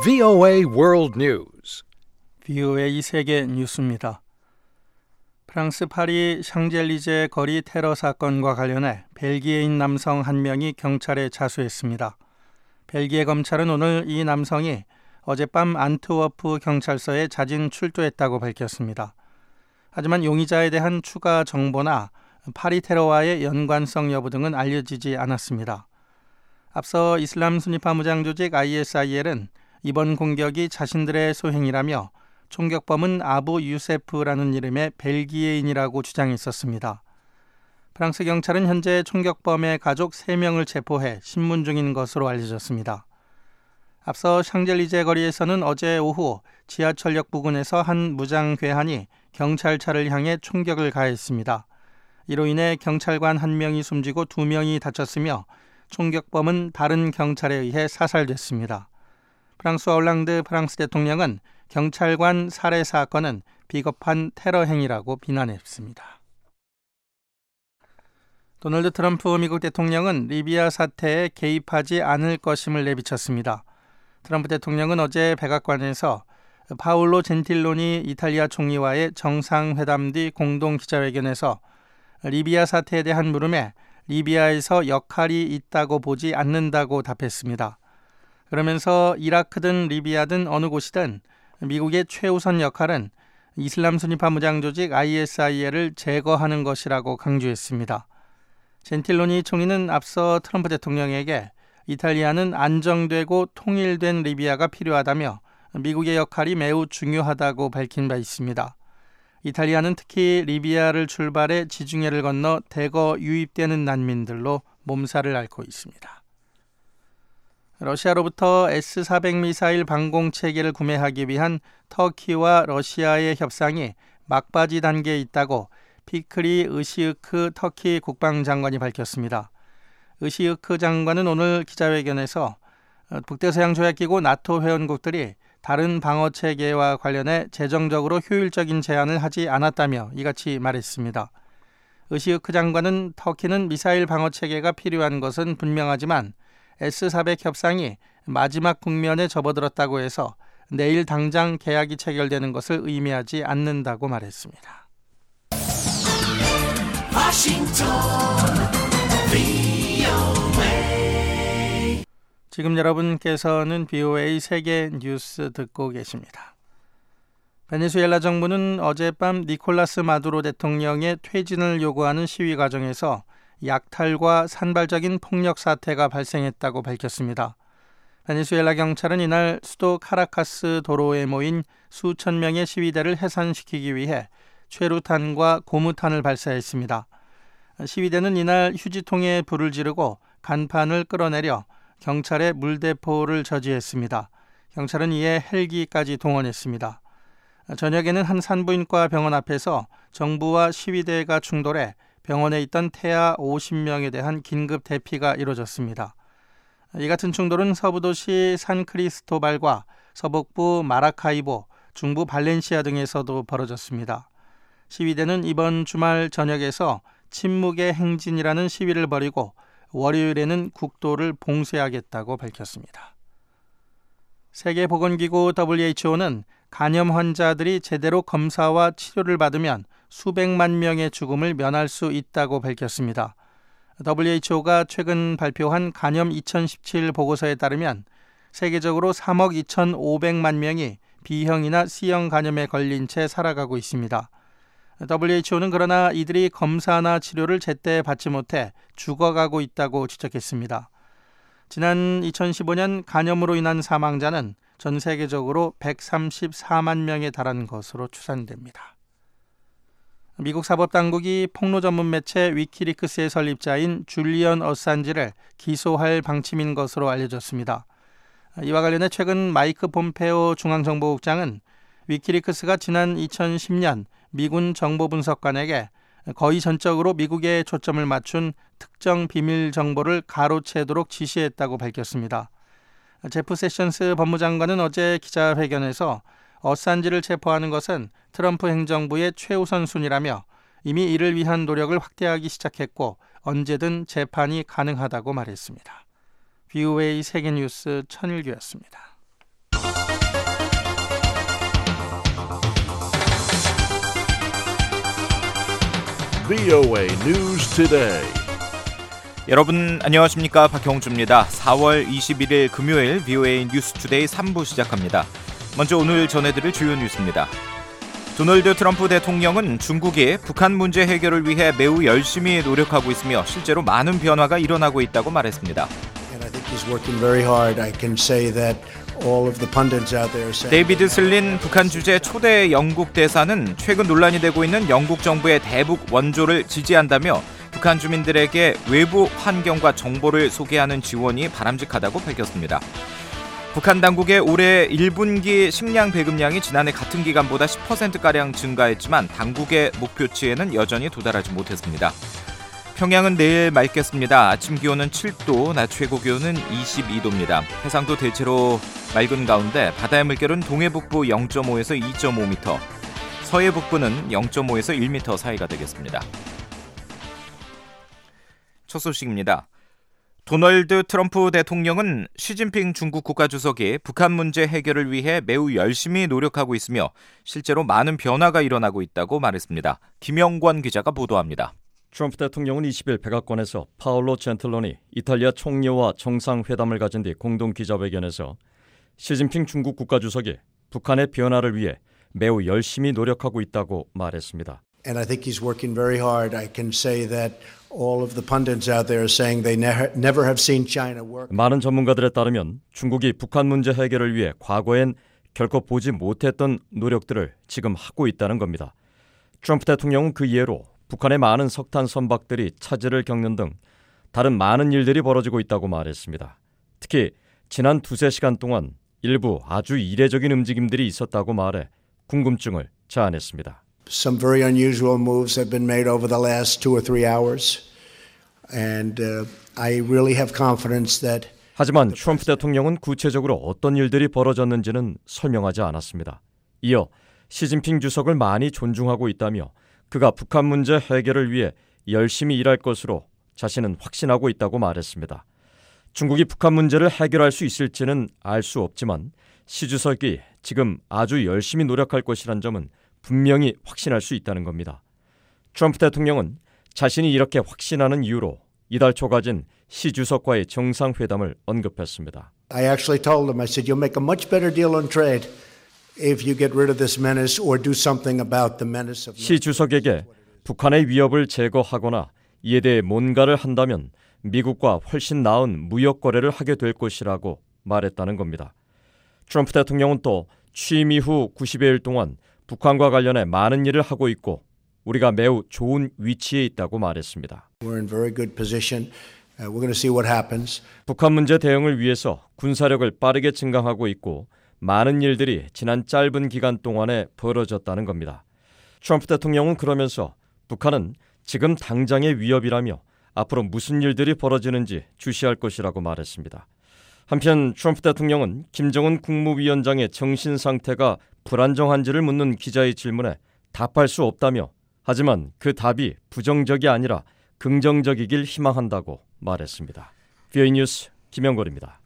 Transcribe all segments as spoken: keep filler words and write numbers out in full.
브이오에이 World News. 브이오에이 세계 뉴스입니다. 프랑스 파리 샹젤리제 거리 테러 사건과 관련해 벨기에인 남성 한 명이 경찰에 자수했습니다. 벨기에 검찰은 오늘 이 남성이 어젯밤 안트워프 경찰서에 자진 출두했다고 밝혔습니다. 하지만 용의자에 대한 추가 정보나 파리 테러와의 연관성 여부 등은 알려지지 않았습니다. 앞서 이슬람 순위파 무장 조직 아이에스아이엘은 이번 공격이 자신들의 소행이라며 총격범은 아부 유세프라는 이름의 벨기에인이라고 주장했었습니다. 프랑스 경찰은 현재 총격범의 가족 세 명을 체포해 신문 중인 것으로 알려졌습니다. 앞서 샹젤리제 거리에서는 어제 오후 지하철역 부근에서 한 무장 괴한이 경찰차를 향해 총격을 가했습니다. 이로 인해 경찰관 한 명이 숨지고 두 명이 다쳤으며 총격범은 다른 경찰에 의해 사살됐습니다. 프랑스와 올랑드 프랑스 대통령은 경찰관 살해 사건은 비겁한 테러 행위라고 비난했습니다. 도널드 트럼프 미국 대통령은 리비아 사태에 개입하지 않을 것임을 내비쳤습니다. 트럼프 대통령은 어제 백악관에서 파울로 젠틸로니 이탈리아 총리와의 정상회담 뒤 공동 기자회견에서 리비아 사태에 대한 물음에 리비아에서 역할이 있다고 보지 않는다고 답했습니다. 그러면서 이라크든 리비아든 어느 곳이든 미국의 최우선 역할은 이슬람 순위파 무장 조직 아이에스아이엘을 제거하는 것이라고 강조했습니다. 젠틸로니 총리는 앞서 트럼프 대통령에게 이탈리아는 안정되고 통일된 리비아가 필요하다며 미국의 역할이 매우 중요하다고 밝힌 바 있습니다. 이탈리아는 특히 리비아를 출발해 지중해를 건너 대거 유입되는 난민들로 몸살을 앓고 있습니다. 러시아로부터 에스 사백 미사일 방공 체계를 구매하기 위한 터키와 러시아의 협상이 막바지 단계에 있다고 피크리 의시으크 터키 국방장관이 밝혔습니다. 의시으크 장관은 오늘 기자회견에서 북대서양조약기구 나토 회원국들이 다른 방어체계와 관련해 재정적으로 효율적인 제안을 하지 않았다며 이같이 말했습니다. 의시으크 장관은 터키는 미사일 방어체계가 필요한 것은 분명하지만 에스 사백 협상이 마지막 국면에 접어들었다고 해서 내일 당장 계약이 체결되는 것을 의미하지 않는다고 말했습니다. 워싱턴 브이오에이. 지금 여러분께서는 브이오에이 세계 뉴스 듣고 계십니다. 베네수엘라 정부는 어젯밤 니콜라스 마두로 대통령의 퇴진을 요구하는 시위 과정에서 약탈과 산발적인 폭력 사태가 발생했다고 밝혔습니다. 베네수엘라 경찰은 이날 수도 카라카스 도로에 모인 수천 명의 시위대를 해산시키기 위해 최루탄과 고무탄을 발사했습니다. 시위대는 이날 휴지통에 불을 지르고 간판을 끌어내려 경찰에 물대포를 저지했습니다. 경찰은 이에 헬기까지 동원했습니다. 저녁에는 한 산부인과 병원 앞에서 정부와 시위대가 충돌해 병원에 있던 태아 오십 명에 대한 긴급 대피가 이루어졌습니다. 이 같은 충돌은 서부도시 산크리스토발과 서북부 마라카이보, 중부 발렌시아 등에서도 벌어졌습니다. 시위대는 이번 주말 저녁에서 침묵의 행진이라는 시위를 벌이고 월요일에는 국도를 봉쇄하겠다고 밝혔습니다. 세계보건기구 더블유에이치오는 간염 환자들이 제대로 검사와 치료를 받으면 수백만 명의 죽음을 면할 수 있다고 밝혔습니다. 더블유에이치오가 최근 발표한 간염 이천십칠 보고서에 따르면 세계적으로 삼억 이천오백만 명이 B형이나 C형 간염에 걸린 채 살아가고 있습니다. 더블유에이치오는 그러나 이들이 검사나 치료를 제때 받지 못해 죽어가고 있다고 지적했습니다. 지난 이천십오 년 간염으로 인한 사망자는 전 세계적으로 백삼십사만 명에 달한 것으로 추산됩니다. 미국 사법당국이 폭로 전문 매체 위키리크스의 설립자인 줄리언 어산지를 기소할 방침인 것으로 알려졌습니다. 이와 관련해 최근 마이크 폼페오 중앙정보국장은 위키리크스가 지난 이천십 년 미군 정보분석관에게 거의 전적으로 미국에 초점을 맞춘 특정 비밀 정보를 가로채도록 지시했다고 밝혔습니다. 제프 세션스 법무장관은 어제 기자회견에서 어산지를 체포하는 것은 트럼프 행정부의 최우선 순위라며 이미 이를 위한 노력을 확대하기 시작했고 언제든 재판이 가능하다고 말했습니다. 브이오에이 세계뉴스 천일규였습니다. 브이오에이 News Today. 여러분 안녕하십니까? 박형주입니다. 사월 이십일일 금요일 브이오에이 뉴스 투데이 삼 부 시작합니다. 먼저 오늘 전해드릴 주요 뉴스입니다. 도널드 트럼프 대통령은 중국이 북한 문제 해결을 위해 매우 열심히 노력하고 있으며 실제로 많은 변화가 일어나고 있다고 말했습니다. 데이비드 슬린 북한 주재 초대 영국 대사는 최근 논란이 되고 있는 영국 정부의 대북 원조를 지지한다며 북한 주민들에게 외부 환경과 정보를 소개하는 지원이 바람직하다고 밝혔습니다. 북한 당국의 올해 일 분기 식량 배급량이 지난해 같은 기간보다 십 퍼센트가량 증가했지만 당국의 목표치에는 여전히 도달하지 못했습니다. 평양은 내일 맑겠습니다. 아침 기온은 칠 도, 낮 최고 기온은 이십이 도입니다. 해상도 대체로 맑은 가운데 바다의 물결은 동해북부 영 점 오에서 이 점 오 미터, 서해북부는 영 점 오에서 일 미터 사이가 되겠습니다. 첫 소식입니다. 도널드 트럼프 대통령은 시진핑 중국 국가주석이 북한 문제 해결을 위해 매우 열심히 노력하고 있으며 실제로 많은 변화가 일어나고 있다고 말했습니다. 김영권 기자가 보도합니다. 트럼프 대통령은 이십일 백악관에서 파올로 젠틀로니 이탈리아 총리와 정상회담을 가진 뒤 공동 기자회견에서 시진핑 중국 국가주석이 북한의 변화를 위해 매우 열심히 노력하고 있다고 말했습니다. And I think he's working very hard. I can say that all of the pundits out there are saying they never, never have seen China work. 많은 전문가들에 따르면 중국이 북한 문제 해결을 위해 과거엔 결코 보지 못했던 노력들을 지금 하고 있다는 겁니다. 트럼프 대통령은 그 예로 북한의 많은 석탄 선박들이 차질을 겪는 등 다른 많은 일들이 벌어지고 있다고 말했습니다. 특히 지난 두세 시간 동안 일부 아주 이례적인 움직임들이 있었다고 말해 궁금증을 자아냈습니다. Some very unusual moves have been made over the last two or three hours, and uh, I really have confidence that. 하지만 트럼프 대통령은 구체적으로 어떤 일들이 벌어졌는지는 설명하지 않았습니다. 이어 시진핑 주석을 많이 존중하고 있다며 그가 북한 문제 해결을 위해 열심히 일할 것으로 자신은 확신하고 있다고 말했습니다. 중국이 북한 문제를 해결할 수 있을지는 알 수 없지만 시 주석이 지금 아주 열심히 노력할 것이란 점은 분명히 확신할 수 있다는 겁니다. 트럼프 대통령은 자신이 이렇게 확신하는 이유로 이달 초 가진 시 주석과의 정상회담을 언급했습니다. I actually told him, I said, you'll make a much better deal on trade if you get rid of this menace or do something about the menace of. 시 주석에게 북한의 위협을 제거하거나 이에 대해 뭔가를 한다면 미국과 훨씬 나은 무역 거래를 하게 될 것이라고 말했다는 겁니다. 트럼프 대통령은 또 취임 이후 구십여일 동안 북한과 관련해 많은 일을 하고 있고 우리가 매우 좋은 위치에 있다고 말했습니다. We're in very good position. Uh, we're going to see what happens. 북한 문제 대응을 위해서 군사력을 빠르게 증강하고 있고 많은 일들이 지난 짧은 기간 동안에 벌어졌다는 겁니다. 트럼프 대통령은 그러면서 북한은 지금 당장의 위협이라며 앞으로 무슨 일들이 벌어지는지 주시할 것이라고 말했습니다. 한편 트럼프 대통령은 김정은 국무위원장의 정신 상태가 불안정한지를 묻는 기자의 질문에 답할 수 없다며 하지만 그 답이 부정적이 아니라 긍정적이길 희망한다고 말했습니다. 브이오에이 뉴스 김영걸입니다.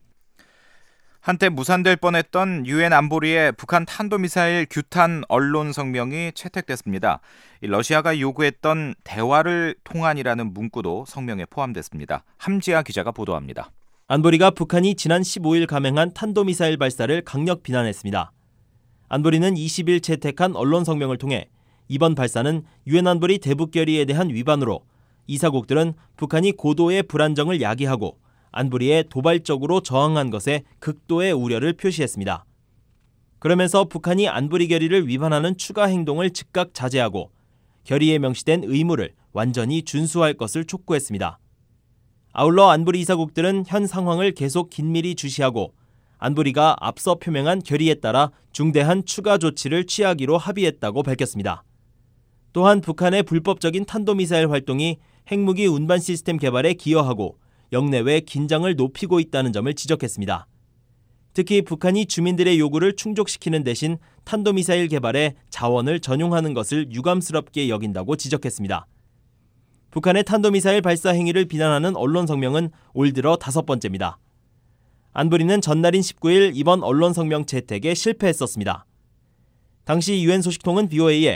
한때 무산될 뻔했던 유엔 안보리의 북한 탄도미사일 규탄 언론 성명이 채택됐습니다. 러시아가 요구했던 대화를 통한이라는 문구도 성명에 포함됐습니다. 함지아 기자가 보도합니다. 안보리가 북한이 지난 십오일 감행한 탄도미사일 발사를 강력 비난했습니다. 안보리는 이십일 채택한 언론 성명을 통해 이번 발사는 유엔 안보리 대북 결의에 대한 위반으로 이사국들은 북한이 고도의 불안정을 야기하고 안보리에 도발적으로 저항한 것에 극도의 우려를 표시했습니다. 그러면서 북한이 안보리 결의를 위반하는 추가 행동을 즉각 자제하고 결의에 명시된 의무를 완전히 준수할 것을 촉구했습니다. 아울러 안보리 이사국들은 현 상황을 계속 긴밀히 주시하고 안보리가 앞서 표명한 결의에 따라 중대한 추가 조치를 취하기로 합의했다고 밝혔습니다. 또한 북한의 불법적인 탄도미사일 활동이 핵무기 운반 시스템 개발에 기여하고 영내외 긴장을 높이고 있다는 점을 지적했습니다. 특히 북한이 주민들의 요구를 충족시키는 대신 탄도미사일 개발에 자원을 전용하는 것을 유감스럽게 여긴다고 지적했습니다. 북한의 탄도미사일 발사 행위를 비난하는 언론 성명은 올 들어 다섯 번째입니다. 안보리는 전날인 십구일 이번 언론 성명 채택에 실패했었습니다. 당시 유엔 소식통은 브이오에이에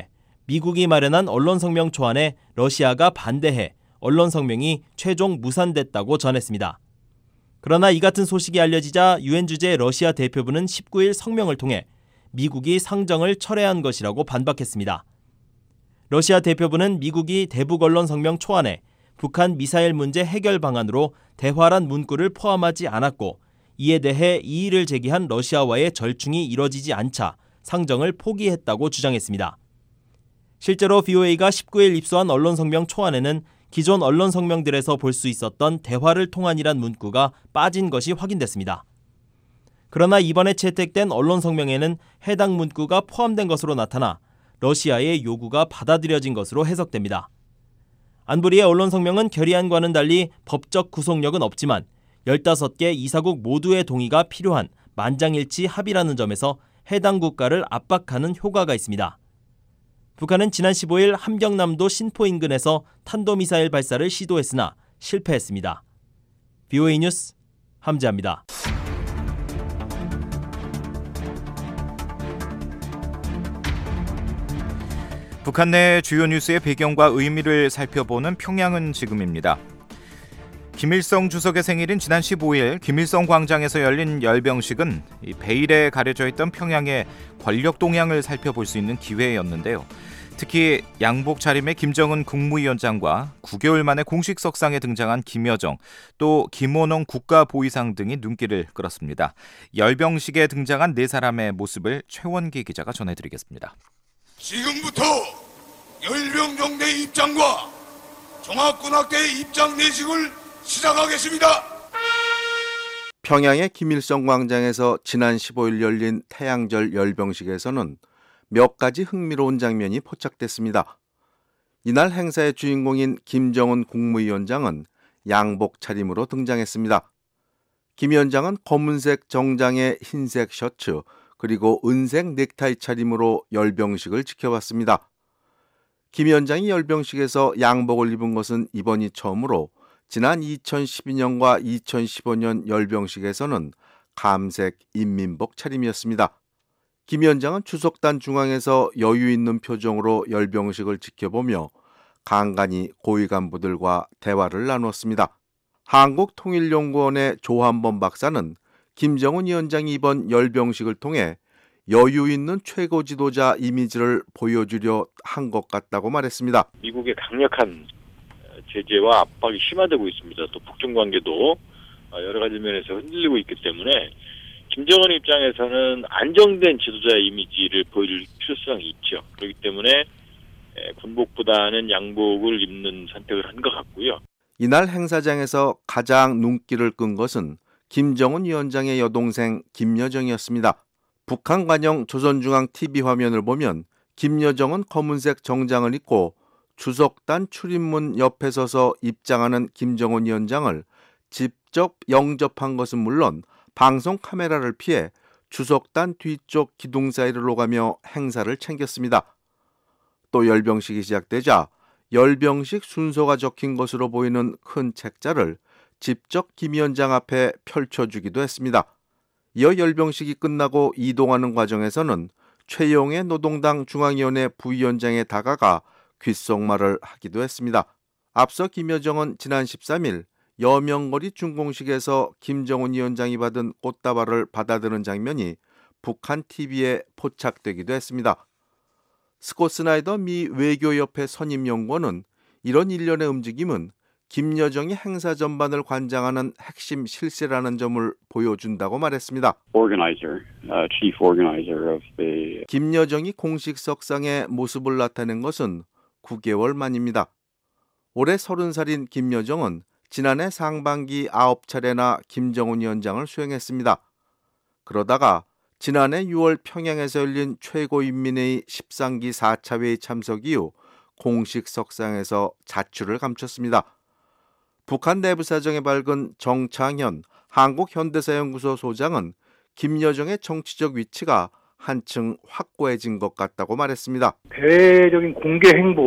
미국이 마련한 언론성명 초안에 러시아가 반대해 언론성명이 최종 무산됐다고 전했습니다. 그러나 이 같은 소식이 알려지자 유엔 주재 러시아 대표부는 십구 일 성명을 통해 미국이 상정을 철회한 것이라고 반박했습니다. 러시아 대표부는 미국이 대북 언론 성명 초안에 북한 미사일 문제 해결 방안으로 대화란 문구를 포함하지 않았고 이에 대해 이의를 제기한 러시아와의 절충이 이뤄지지 않자 상정을 포기했다고 주장했습니다. 실제로 브이오에이가 십구 일 입수한 언론 성명 초안에는 기존 언론 성명들에서 볼 수 있었던 대화를 통한이란 문구가 빠진 것이 확인됐습니다. 그러나 이번에 채택된 언론 성명에는 해당 문구가 포함된 것으로 나타나 러시아의 요구가 받아들여진 것으로 해석됩니다. 안보리의 언론 성명은 결의안과는 달리 법적 구속력은 없지만 열다섯 개 이사국 모두의 동의가 필요한 만장일치 합의라는 점에서 해당 국가를 압박하는 효과가 있습니다. 북한은 지난 십오 일 함경남도 신포 인근에서 탄도미사일 발사를 시도했으나 실패했습니다. 브이오에이 뉴스 함재합니다. 북한 내 주요 뉴스의 배경과 의미를 살펴보는 평양은 지금입니다. 김일성 주석의 생일인 지난 십오 일 김일성 광장에서 열린 열병식은 베일에 가려져 있던 평양의 권력 동향을 살펴볼 수 있는 기회였는데요. 특히 양복 차림의 김정은 국무위원장과 구 개월 만에 공식 석상에 등장한 김여정, 또 김원홍 국가보위상 등이 눈길을 끌었습니다. 열병식에 등장한 네 사람의 모습을 최원기 기자가 전해드리겠습니다. 지금부터 열병정대의 입장과 종합군악대의 입장 내식을 시작하겠습니다. 평양의 김일성 광장에서 지난 십오 일 열린 태양절 열병식에서는 몇 가지 흥미로운 장면이 포착됐습니다. 이날 행사의 주인공인 김정은 국무위원장은 양복 차림으로 등장했습니다. 김 위원장은 검은색 정장에 흰색 셔츠 그리고 은색 넥타이 차림으로 열병식을 지켜봤습니다. 김 위원장이 열병식에서 양복을 입은 것은 이번이 처음으로 지난 이천십이 년과 이천십오 년 열병식에서는 감색 인민복 차림이었습니다. 김 위원장은 추석단 중앙에서 여유 있는 표정으로 열병식을 지켜보며 간간히 고위 간부들과 대화를 나누었습니다. 한국통일연구원의 조한범 박사는 김정은 위원장이 이번 열병식을 통해 여유 있는 최고 지도자 이미지를 보여주려 한 것 같다고 말했습니다. 미국의 강력한 제재와 압박이 심화되고 있습니다. 또 북중 관계도 여러 가지 면에서 흔들리고 있기 때문에 김정은 입장에서는 안정된 지도자의 이미지를 보여줄 필요성이 있죠. 그렇기 때문에 군복보다는 양복을 입는 선택을 한 것 같고요. 이날 행사장에서 가장 눈길을 끈 것은 김정은 위원장의 여동생 김여정이었습니다. 북한 관영 조선중앙 티비 화면을 보면 김여정은 검은색 정장을 입고 주석단 출입문 옆에 서서 입장하는 김정은 위원장을 직접 영접한 것은 물론 방송 카메라를 피해 주석단 뒤쪽 기둥 사이를 오가며 행사를 챙겼습니다. 또 열병식이 시작되자 열병식 순서가 적힌 것으로 보이는 큰 책자를 직접 김 위원장 앞에 펼쳐주기도 했습니다. 이어 열병식이 끝나고 이동하는 과정에서는 최영애 노동당 중앙위원회 부위원장에 다가가 귓속말을 하기도 했습니다. 앞서 김여정은 지난 십삼 일 여명거리 준공식에서 김정은 위원장이 받은 꽃다발을 받아드는 장면이 북한 티비에 포착되기도 했습니다. 스콧 스나이더 미 외교협회 선임연구원은 이런 일련의 움직임은 김여정이 행사 전반을 관장하는 핵심 실세라는 점을 보여준다고 말했습니다. Organizer, uh, chief organizer of the... 김여정이 공식 석상에 모습을 나타낸 것은 구 개월 만입니다. 올해 서른 살인 김여정은 지난해 상반기 아홉 차례나 김정은 위원장을 수행했습니다. 그러다가 지난해 유월 평양에서 열린 최고인민회의 십삼 기 사 차 회의 참석 이후 공식 석상에서 자취를 감췄습니다. 북한 내부 사정에 밝은 정창현 한국현대사연구소 소장은 김여정의 정치적 위치가 한층 확고해진 것 같다고 말했습니다. 대외적인 공개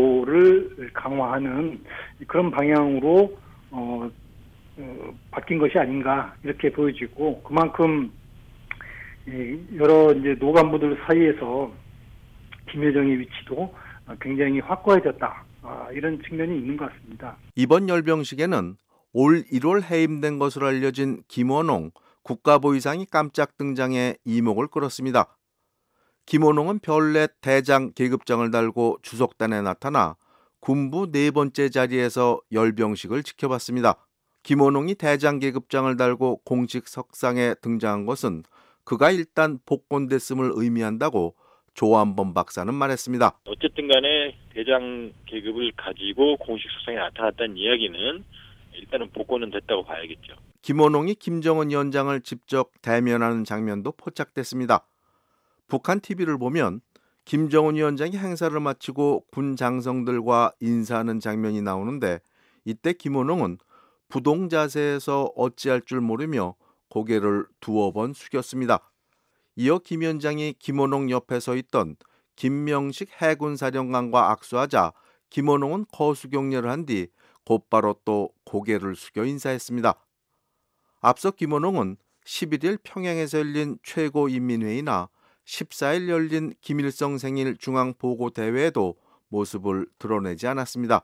행보를 강화하는 그런 방향으로 어, 어, 바뀐 것이 아닌가 이렇게 보여지고 그만큼 여러 이제 노간부들 사이에서 김여정의 위치도 굉장히 확고해졌다. 이런 측면이 있는 것 같습니다. 이번 열병식에는 올 일월 해임된 것으로 알려진 김원홍 국가보위상이 깜짝 등장해 이목을 끌었습니다. 김원홍은 별내 대장 계급장을 달고 주석단에 나타나 군부 네 번째 자리에서 열병식을 지켜봤습니다. 김원홍이 대장 계급장을 달고 공식 석상에 등장한 것은 그가 일단 복권됐음을 의미한다고 조한범 박사는 말했습니다. 어쨌든 간에 대장 계급을 가지고 공식 석상에 나타났다는 이야기는 일단은 복권은 됐다고 봐야겠죠. 김원홍이 김정은 위원장을 직접 대면하는 장면도 포착됐습니다. 북한 티비를 보면 김정은 위원장이 행사를 마치고 군 장성들과 인사하는 장면이 나오는데 이때 김원홍은 부동 자세에서 어찌할 줄 모르며 고개를 두어 번 숙였습니다. 이어 김 위원장이 김원홍 옆에 서 있던 김명식 해군사령관과 악수하자 김원홍은 거수경례를 한 뒤 곧바로 또 고개를 숙여 인사했습니다. 앞서 김원홍은 십일 일 평양에서 열린 최고인민회의나 십사 일 열린 김일성 생일 중앙보고대회에도 모습을 드러내지 않았습니다.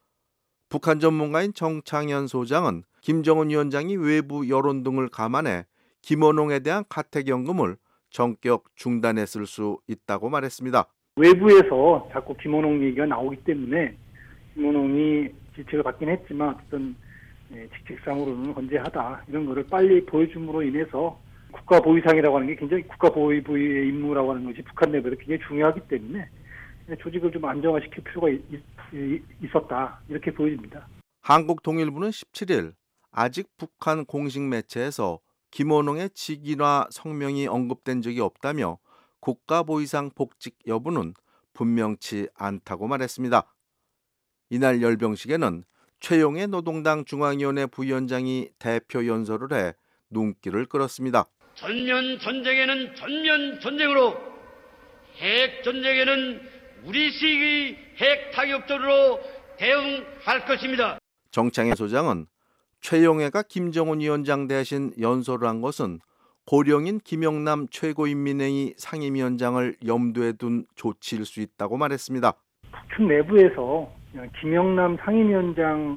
북한 전문가인 정창현 소장은 김정은 위원장이 외부 여론 등을 감안해 김원홍에 대한 가택연금을 전격 중단했을 수 있다고 말했습니다. 외부에서 자꾸 김원홍 얘기가 나오기 때문에 김원홍이 지책을 받긴 했지만 어떤 직책상으로는 건재하다 이런 거를 빨리 보여줌으로 인해서 국가보위상이라고 하는 게 굉장히 국가보위부의 임무라고 하는 것이 북한 내부에서 굉장히 중요하기 때문에 조직을 좀 안정화시킬 필요가 있, 있었다 이렇게 보여집니다. 한국통일부는 십칠 일 아직 북한 공식 매체에서 김원홍의 직위나 성명이 언급된 적이 없다며 국가보위상 복직 여부는 분명치 않다고 말했습니다. 이날 열병식에는 최용해 노동당 중앙위원회 부위원장이 대표 연설을 해 눈길을 끌었습니다. 전면 전쟁에는 전면 전쟁으로, 핵 전쟁에는 우리식의 핵 타격전으로 대응할 것입니다. 정창해 소장은 최용해가 김정은 위원장 대신 연설을 한 것은 고령인 김영남 최고인민회의 상임위원장을 염두에 둔 조치일 수 있다고 말했습니다. 북측 내부에서 김영남 상임위원장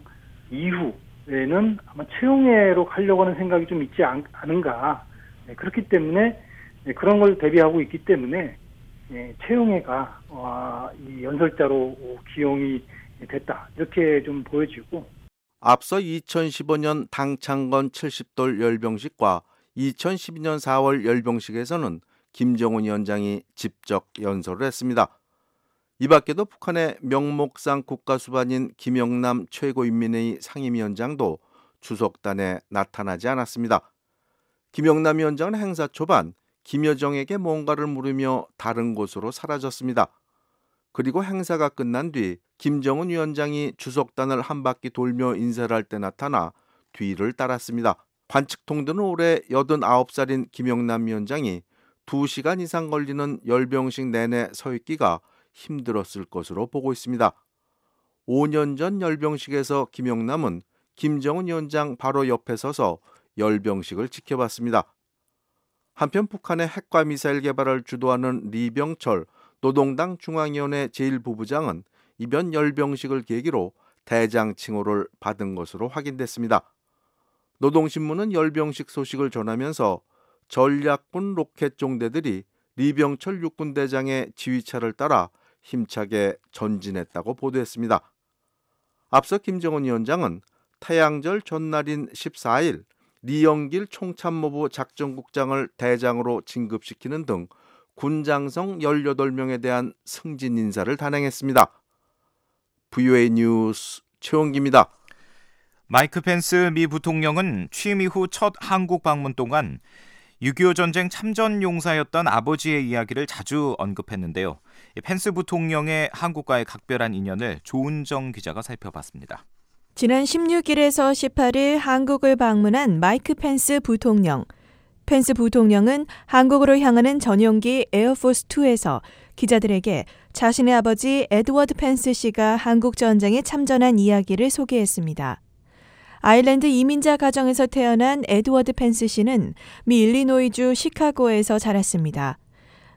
이후에는 아마 최용해로 가려고 하는 생각이 좀 있지 않, 않은가. 네, 그렇기 때문에 네, 그런 걸 대비하고 있기 때문에 네, 최용해가 어, 이 연설자로 기용이 됐다. 이렇게 좀 보여지고 앞서 이천십오 년 당창건 칠십 돌 열병식과 이천십이 년 사월 열병식에서는 김정은 위원장이 직접 연설을 했습니다. 이 밖에도 북한의 명목상 국가수반인 김영남 최고인민회의 상임위원장도 주석단에 나타나지 않았습니다. 김영남 위원장은 행사 초반 김여정에게 뭔가를 물으며 다른 곳으로 사라졌습니다. 그리고 행사가 끝난 뒤 김정은 위원장이 주석단을 한 바퀴 돌며 인사를 할 때 나타나 뒤를 따랐습니다. 관측통들은 올해 여든아홉 살인 김영남 위원장이 두 시간 이상 걸리는 열병식 내내 서 있기가 힘들었을 것으로 보고 있습니다. 오 년 전 열병식에서 김영남은 김정은 위원장 바로 옆에 서서 열병식을 지켜봤습니다. 한편 북한의 핵과 미사일 개발을 주도하는 리병철 노동당 중앙위원회 제일 부부장은 이번 열병식을 계기로 대장 칭호를 받은 것으로 확인됐습니다. 노동신문은 열병식 소식을 전하면서 전략군 로켓 종대들이 리병철 육군대장의 지휘차를 따라 힘차게 전진했다고 보도했습니다. 앞서 김정은 위원장은 태양절 전날인 십사 일 리영길 총참모부 작전국장을 대장으로 진급시키는 등 군장성 열여덟 명에 대한 승진 인사를 단행했습니다. 브이오에이 뉴스 최원기입니다. 마이크 펜스 미 부통령은 취임 이후 첫 한국 방문 동안 육이오 전쟁 참전 용사였던 아버지의 이야기를 자주 언급했는데요. 펜스 부통령의 한국과의 각별한 인연을 조은정 기자가 살펴봤습니다. 지난 십육 일에서 십팔 일 한국을 방문한 마이크 펜스 부통령. 펜스 부통령은 한국으로 향하는 전용기 에어포스 투에서 기자들에게 자신의 아버지 에드워드 펜스 씨가 한국 전쟁에 참전한 이야기를 소개했습니다. 아일랜드 이민자 가정에서 태어난 에드워드 펜스 씨는 미 일리노이주 시카고에서 자랐습니다.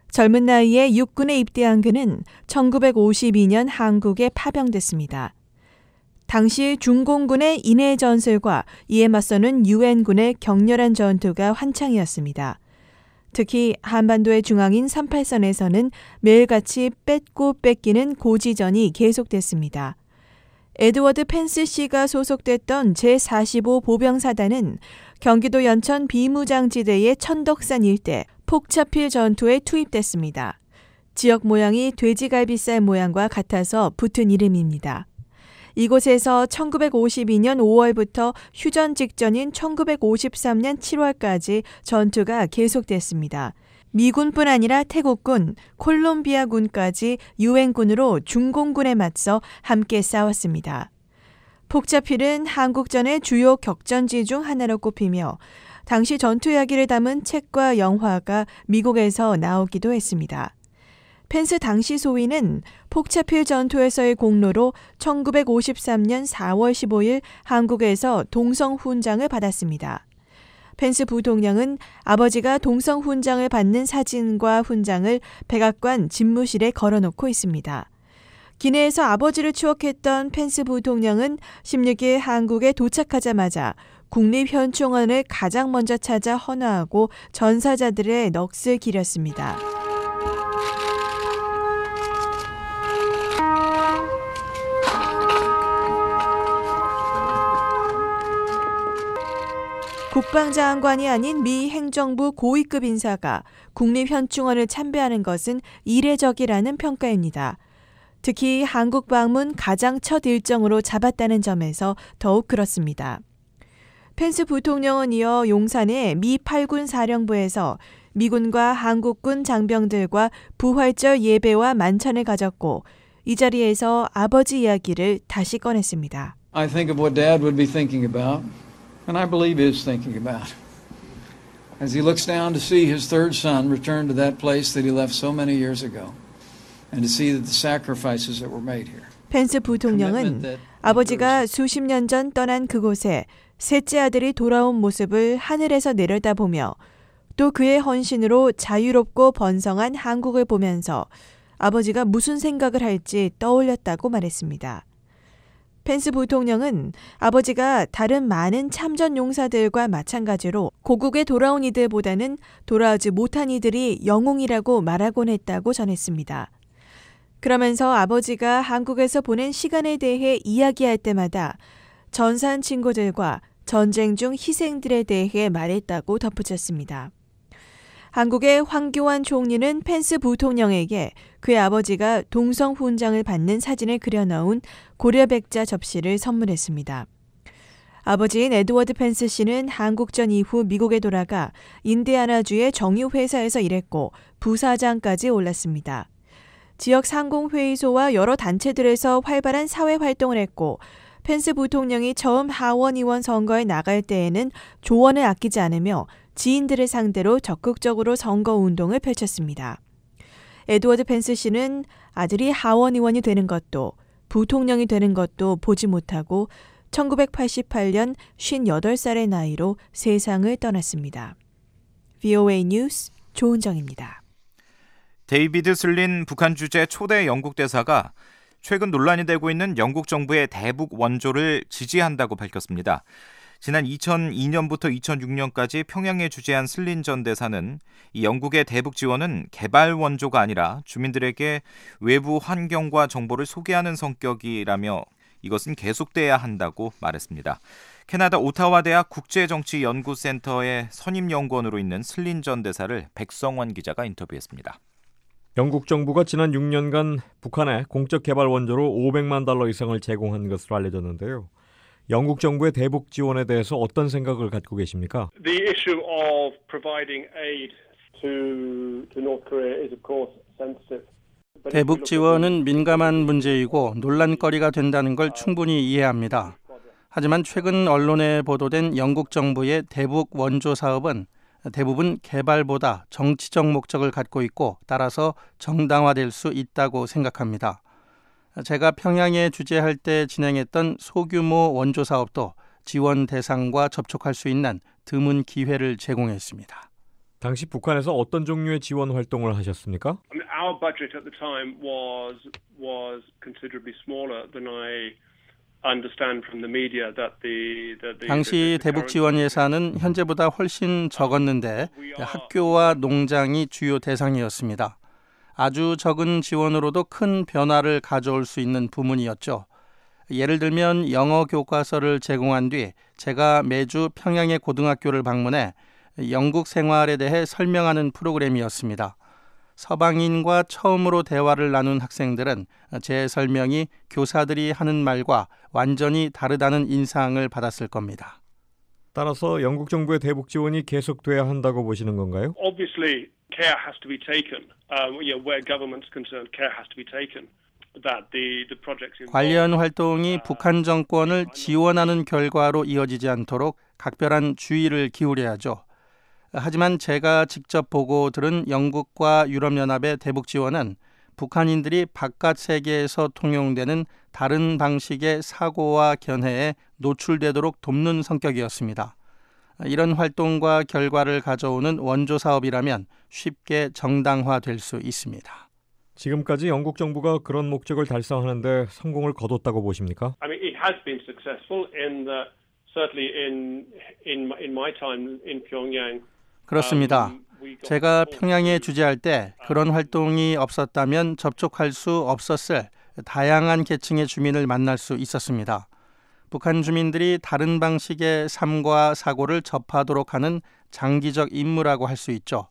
젊은 나이에 육군에 입대한 그는 천구백오십이 년 한국에 파병됐습니다. 당시 중공군의 인해 전술과 이에 맞서는 유엔군의 격렬한 전투가 한창이었습니다. 특히 한반도의 중앙인 삼팔선에서는 매일같이 뺏고 뺏기는 고지전이 계속됐습니다. 에드워드 펜스 씨가 소속됐던 제사십오 보병사단은 경기도 연천 비무장지대의 천덕산 일대 폭차필 전투에 투입됐습니다. 지역 모양이 돼지갈비살 모양과 같아서 붙은 이름입니다. 이곳에서 천구백오십이 년 오월부터 휴전 직전인 천구백오십삼 년 칠월까지 전투가 계속됐습니다. 미군뿐 아니라 태국군, 콜롬비아군까지 유엔군으로 중공군에 맞서 함께 싸웠습니다. 폭차필은 한국전의 주요 격전지 중 하나로 꼽히며 당시 전투 이야기를 담은 책과 영화가 미국에서 나오기도 했습니다. 펜스 당시 소위는 폭차필 전투에서의 공로로 천구백오십삼 년 사월 십오일 한국에서 동성훈장을 받았습니다. 펜스 부통령은 아버지가 동성훈장을 받는 사진과 훈장을 백악관 집무실에 걸어놓고 있습니다. 기내에서 아버지를 추억했던 펜스 부통령은 십육 일 한국에 도착하자마자 국립현충원을 가장 먼저 찾아 헌화하고 전사자들의 넋을 기렸습니다. 국방장관이 아닌 미 행정부 고위급 인사가 국립현충원을 참배하는 것은 이례적이라는 평가입니다. 특히 한국 방문 가장 첫 일정으로 잡았다는 점에서 더욱 그렇습니다. 펜스 부통령은 이어 용산의 미 팔 군 사령부에서 미군과 한국군 장병들과 부활절 예배와 만찬을 가졌고 이 자리에서 아버지 이야기를 다시 꺼냈습니다. I think of what Dad would be thinking about. And I believe is thinking about as he looks down to see his third son return to that place that he left so many years ago and to see that the sacrifices that were made here. 펜스 부통령은 아버지가 수십 년 전 떠난 그곳에 셋째 아들이 돌아온 모습을 하늘에서 내려다보며 또 그의 헌신으로 자유롭고 번성한 한국을 보면서 아버지가 무슨 생각을 할지 떠올렸다고 말했습니다. 펜스 부통령은 아버지가 다른 많은 참전 용사들과 마찬가지로 고국에 돌아온 이들보다는 돌아오지 못한 이들이 영웅이라고 말하곤 했다고 전했습니다. 그러면서 아버지가 한국에서 보낸 시간에 대해 이야기할 때마다 전사한 친구들과 전쟁 중 희생들에 대해 말했다고 덧붙였습니다. 한국의 황교안 총리는 펜스 부통령에게 그의 아버지가 동성훈장을 받는 사진을 그려넣은 고려백자 접시를 선물했습니다. 아버지인 에드워드 펜스 씨는 한국전 이후 미국에 돌아가 인디아나주의 정유회사에서 일했고 부사장까지 올랐습니다. 지역 상공회의소와 여러 단체들에서 활발한 사회활동을 했고 펜스 부통령이 처음 하원 의원 선거에 나갈 때에는 조언을 아끼지 않으며 지인들을 상대로 적극적으로 선거운동을 펼쳤습니다. 에드워드 펜스 씨는 아들이 하원 의원이 되는 것도 부통령이 되는 것도 보지 못하고 천구백팔십팔 년 쉰여덟 살의 나이로 세상을 떠났습니다. 브이오에이 뉴스 조은정입니다. 데이비드 슬린 북한 주재 초대 영국 대사가 최근 논란이 되고 있는 영국 정부의 대북 원조를 지지한다고 밝혔습니다. 지난 이천이 년부터 이천육 년까지 평양에 주재한 슬린 전 대사는 이 영국의 대북 지원은 개발 원조가 아니라 주민들에게 외부 환경과 정보를 소개하는 성격이라며 이것은 계속돼야 한다고 말했습니다. 캐나다 오타와 대학 국제정치연구센터의 선임연구원으로 있는 슬린 전 대사를 백성원 기자가 인터뷰했습니다. 영국 정부가 지난 육 년간 북한에 공적 개발 원조로 오백만 달러 이상을 제공한 것으로 알려졌는데요. 영국 정부의 대북 지원에 대해서 어떤 생각을 갖고 계십니까? The issue of providing aid to, to North Korea is of course sensitive. 대북 지원은 민감한 문제이고 논란거리가 된다는 걸 충분히 이해합니다. 하지만 최근 언론에 보도된 영국 정부의 대북 원조 사업은 대부분 개발보다 정치적 목적을 갖고 있고 따라서 정당화될 수 있다고 생각합니다. 제가 평양에 주재할 때 진행했던 소규모 원조 사업도 지원 대상과 접촉할 수 있는 드문 기회를 제공했습니다. 당시 북한에서 어떤 종류의 지원 활동을 하셨습니까? I mean, our budget at the time was was considerably smaller than I understand from the media that the that the 당시 대북 지원 예산은 현재보다 훨씬 적었는데 학교와 농장이 주요 대상이었습니다. 아주 적은 지원으로도 큰 변화를 가져올 수 있는 부문이었죠. 예를 들면 영어 교과서를 제공한 뒤 제가 매주 평양의 고등학교를 방문해 영국 생활에 대해 설명하는 프로그램이었습니다. 서방인과 처음으로 대화를 나눈 학생들은 제 설명이 교사들이 하는 말과 완전히 다르다는 인상을 받았을 겁니다. 따라서 영국 정부의 대북 지원이 계속돼야 한다고 보시는 건가요? Obviously, care has to be taken. Um, you know, where government's concerned, care has to be taken. That the the projects involved, 관련 활동이 북한 정권을 지원하는 결과로 이어지지 않도록 각별한 주의를 기울여야죠. 하지만 제가 직접 보고 들은 영국과 유럽연합의 대북 지원은 북한인들이 바깥 세계에서 통용되는 다른 방식의 사고와 견해에 노출되도록 돕는 성격이었습니다. 이런 활동과 결과를 가져오는 원조 사업이라면 쉽게 정당화될 수 있습니다. 지금까지 영국 정부가 그런 목적을 달성하는데 성공을 거뒀다고 보십니까? I mean, it has been successful in the certainly in in in my time in Pyongyang. 그렇습니다. 제가 평양에 주재할 때 그런 활동이 없었다면 접촉할 수 없었을 다양한 계층의 주민을 만날 수 있었습니다. 북한 주민들이 다른 방식의 삶과 사고를 접하도록 하는 장기적 임무라고 할 수 있죠.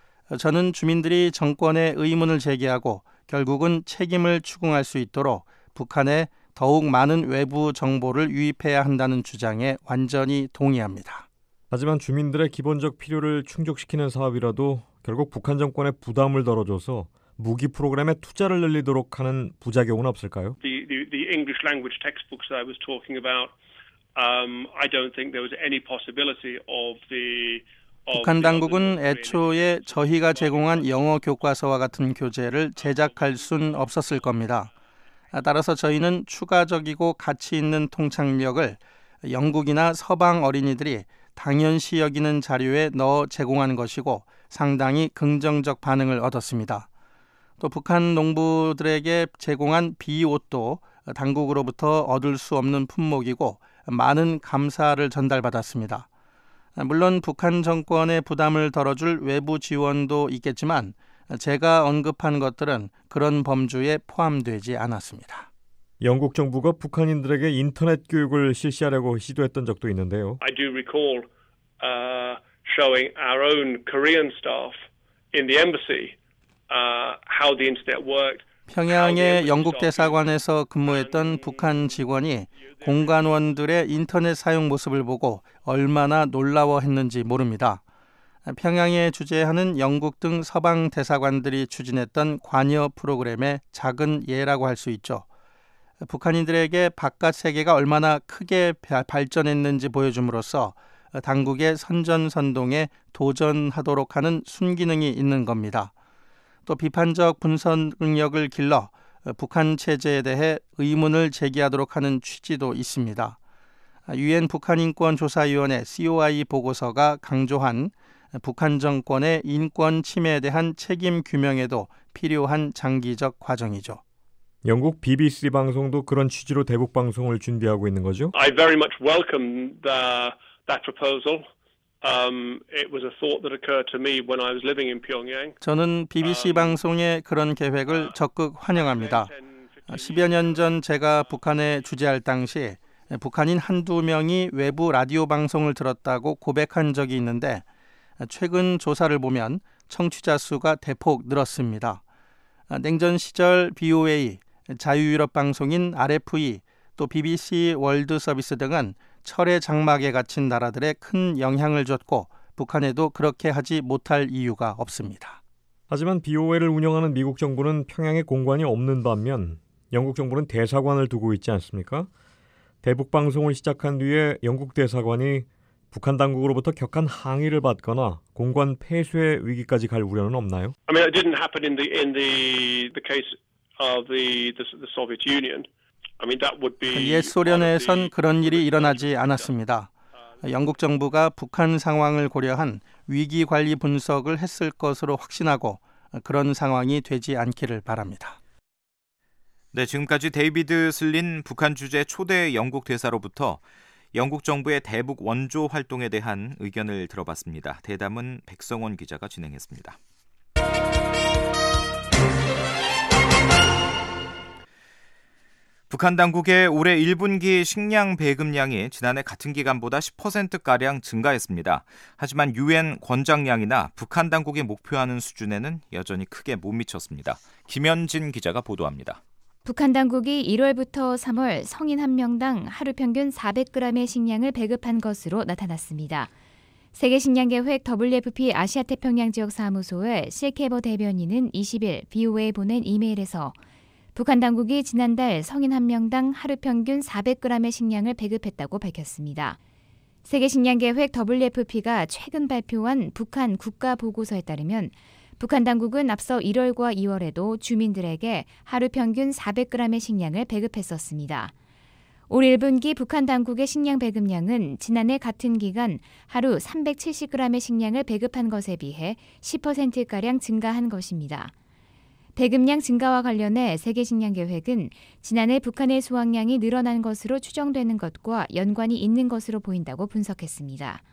저는 주민들이 정권에 의문을 제기하고 결국은 책임을 추궁할 수 있도록 북한에 더욱 많은 외부 정보를 유입해야 한다는 주장에 완전히 동의합니다. 하지만 주민들의 기본적 필요를 충족시키는 사업이라도 결국 북한 정권에 부담을 덜어줘서 무기 프로그램에 투자를 늘리도록 하는 부작용은 없을까요? The, the, the English language textbooks that I was talking about, um, I don't think there was any possibility of the 북한 당국은 애초에 저희가 제공한 영어 교과서와 같은 교재를 제작할 순 없었을 겁니다. 따라서 저희는 추가적이고 가치 있는 통찰력을 영국이나 서방 어린이들이 당연시 여기는 자료에 넣어 제공한 것이고 상당히 긍정적 반응을 얻었습니다. 또 북한 농부들에게 제공한 비옷도 당국으로부터 얻을 수 없는 품목이고 많은 감사를 전달받았습니다. 물론 북한 정권의 부담을 덜어줄 외부 지원도 있겠지만 제가 언급한 것들은 그런 범주에 포함되지 않았습니다. 영국 정부가 북한인들에게 인터넷 교육을 실시하려고 시도했던 적도 있는데요. I do recall uh, showing our own Korean staff in the embassy uh, how the internet worked. 평양의 영국 대사관에서 근무했던 북한 직원이 공관원들의 인터넷 사용 모습을 보고 얼마나 놀라워했는지 모릅니다. 평양에 주재하는 영국 등 서방 대사관들이 추진했던 관여 프로그램의 작은 예라고 할 수 있죠. 북한인들에게 바깥 세계가 얼마나 크게 발전했는지 보여줌으로써 당국의 선전선동에 도전하도록 하는 순기능이 있는 겁니다. 또 비판적 분석 능력을 길러 북한 체제에 대해 의문을 제기하도록 하는 취지도 있습니다. 유엔 북한인권조사위원회 씨오아이 보고서가 강조한 북한 정권의 인권 침해에 대한 책임 규명에도 필요한 장기적 과정이죠. 영국 비비씨 방송도 그런 취지로 대북 방송을 준비하고 있는 거죠? I very much welcome the, that proposal. Um, it was a thought that occurred to me when I was living in Pyongyang. 저는 비비씨 um, 방송의 그런 계획을 적극 환영합니다. 십여 년 전 제가 북한에 주재할 당시 북한인 한두 명이 외부 라디오 방송을 들었다고 고백한 적이 있는데 최근 조사를 보면 청취자 수가 대폭 늘었습니다. 냉전 시절 비오에이, 자유유럽 방송인 알에프이, 또 비비씨 월드 서비스 등은 철의 장막에 갇힌 나라들에 큰 영향을 줬고 북한에도 그렇게 하지 못할 이유가 없습니다. 하지만 비오에이를 운영하는 미국 정부는 평양에 공관이 없는 반면 영국 정부는 대사관을 두고 있지 않습니까? 대북 방송을 시작한 뒤에 영국 대사관이 북한 당국으로부터 격한 항의를 받거나 공관 폐쇄 위기까지 갈 우려는 없나요? I mean, it didn't happen in the in the the case of the the, the Soviet Union. I mean, that would be 옛 소련에선 그런 일이 일어나지 않았습니다. 영국 정부가 북한 상황을 고려한 위기 관리 분석을 했을 것으로 확신하고 그런 상황이 되지 않기를 바랍니다. 네, 지금까지 데이비드 슬린 북한 주재 초대 영국 대사로부터 영국 정부의 대북 원조 활동에 대한 의견을 들어봤습니다. 대담은 백성원 기자가 진행했습니다. 북한 당국의 올해 일 분기 식량 배급량이 지난해 같은 기간보다 십 퍼센트가량 증가했습니다. 하지만 유엔 권장량이나 북한 당국이 목표하는 수준에는 여전히 크게 못 미쳤습니다. 김현진 기자가 보도합니다. 북한 당국이 일월부터 삼월 성인 한 명당 하루 평균 사백 그램의 식량을 배급한 것으로 나타났습니다. 세계식량계획 더블유에프피 아시아태평양 지역 사무소의 실케버 대변인은 이십일 비오에이에 보낸 이메일에서 북한 당국이 지난달 성인 한 명당 하루 평균 사백 그램의 식량을 배급했다고 밝혔습니다. 세계식량계획 더블유에프피가 최근 발표한 북한 국가보고서에 따르면 북한 당국은 앞서 일월과 이월에도 주민들에게 하루 평균 사백 그램의 식량을 배급했었습니다. 올 일 분기 북한 당국의 식량 배급량은 지난해 같은 기간 하루 삼백칠십 그램의 식량을 배급한 것에 비해 십 퍼센트가량 증가한 것입니다. 배급량 증가와 관련해 세계식량계획은 지난해 북한의 수확량이 늘어난 것으로 추정되는 것과 연관이 있는 것으로 보인다고 분석했습니다.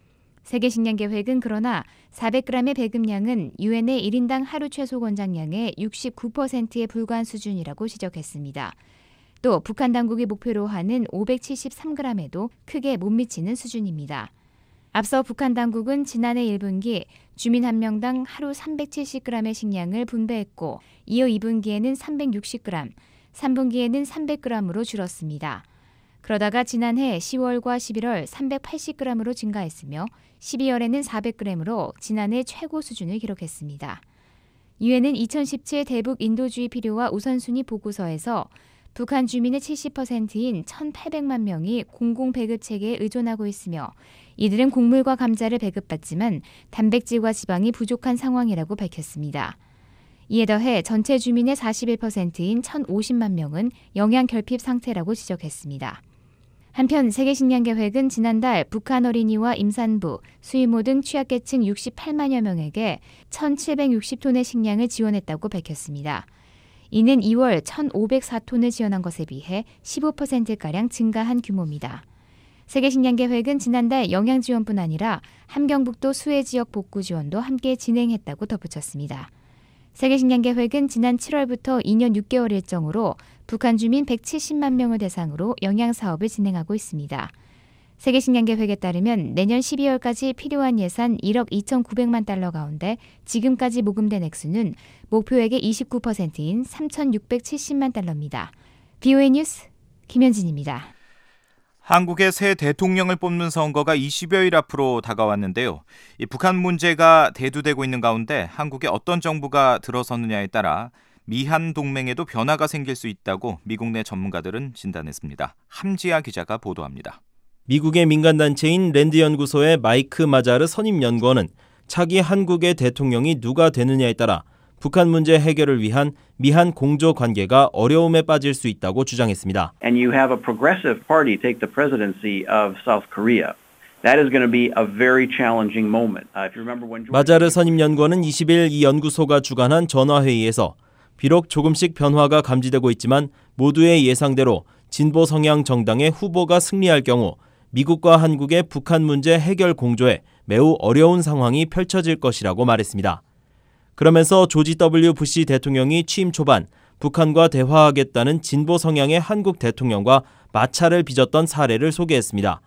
세계식량계획은 그러나 사백 그램의 배급량은 유엔의 일 인당 하루 최소 권장량의 육십구 퍼센트에 불과한 수준이라고 지적했습니다. 또 북한 당국이 목표로 하는 오백칠십삼 그램에도 크게 못 미치는 수준입니다. 앞서 북한 당국은 지난해 일 분기 주민 한 명당 하루 삼백칠십 그램의 식량을 분배했고 이어 이 분기에는 삼백육십 그램, 삼 분기에는 삼백 그램으로 줄었습니다. 그러다가 지난해 시월과 십일월 삼백팔십 그램으로 증가했으며 십이월에는 사백 그램으로 지난해 최고 수준을 기록했습니다. 유엔은 이천십칠 대북 인도주의 필요와 우선순위 보고서에서 북한 주민의 칠십 퍼센트인 천팔백만 명이 공공배급체계에 의존하고 있으며 이들은 곡물과 감자를 배급받지만 단백질과 지방이 부족한 상황이라고 밝혔습니다. 이에 더해 전체 주민의 사십일 퍼센트인 천오십만 명은 영양 결핍 상태라고 지적했습니다. 한편 세계식량계획은 지난달 북한 어린이와 임산부, 수의모 등 취약계층 육십팔만여 명에게 천칠백육십 톤의 식량을 지원했다고 밝혔습니다. 이는 이월 천오백사 톤을 지원한 것에 비해 십오 퍼센트가량 증가한 규모입니다. 세계식량계획은 지난달 영양지원뿐 아니라 함경북도 수해지역 복구 지원도 함께 진행했다고 덧붙였습니다. 세계식량계획은 지난 칠월부터 이 년 육 개월 일정으로 북한 주민 백칠십만 명을 대상으로 영양사업을 진행하고 있습니다. 세계식량계획에 따르면 내년 십이월까지 필요한 예산 일억 이천구백만 달러 가운데 지금까지 모금된 액수는 목표액의 이십구 퍼센트인 삼천육백칠십만 달러입니다. 비오에이 뉴스 김현진입니다. 한국의 새 대통령을 뽑는 선거가 이십여일 앞으로 다가왔는데요. 이 북한 문제가 대두되고 있는 가운데 한국에 어떤 정부가 들어서느냐에 따라 미한 동맹에도 변화가 생길 수 있다고 미국 내 전문가들은 진단했습니다. 함지아 기자가 보도합니다. 미국의 민간단체인 랜드연구소의 마이크 마자르 선임연구원은 차기 한국의 대통령이 누가 되느냐에 따라 북한 문제 해결을 위한 미한 공조 관계가 어려움에 빠질 수 있다고 주장했습니다. And you have a progressive party take the presidency of South Korea. That is going to be a very challenging moment. Uh, if you remember when 마자르 선임연구원은 이십일 이 연구소가 주관한 전화회의에서 비록 조금씩 변화가 감지되고 있지만 모두의 예상대로 진보 성향 정당의 후보가 승리할 경우 미국과 한국의 북한 문제 해결 공조에 매우 어려운 상황이 펼쳐질 것이라고 말했습니다. 그러면서 조지 더블유 부시 대통령이 취임 초반 북한과 대화하겠다는 진보 성향의 한국 대통령과 마찰을 빚었던 사례를 소개했습니다.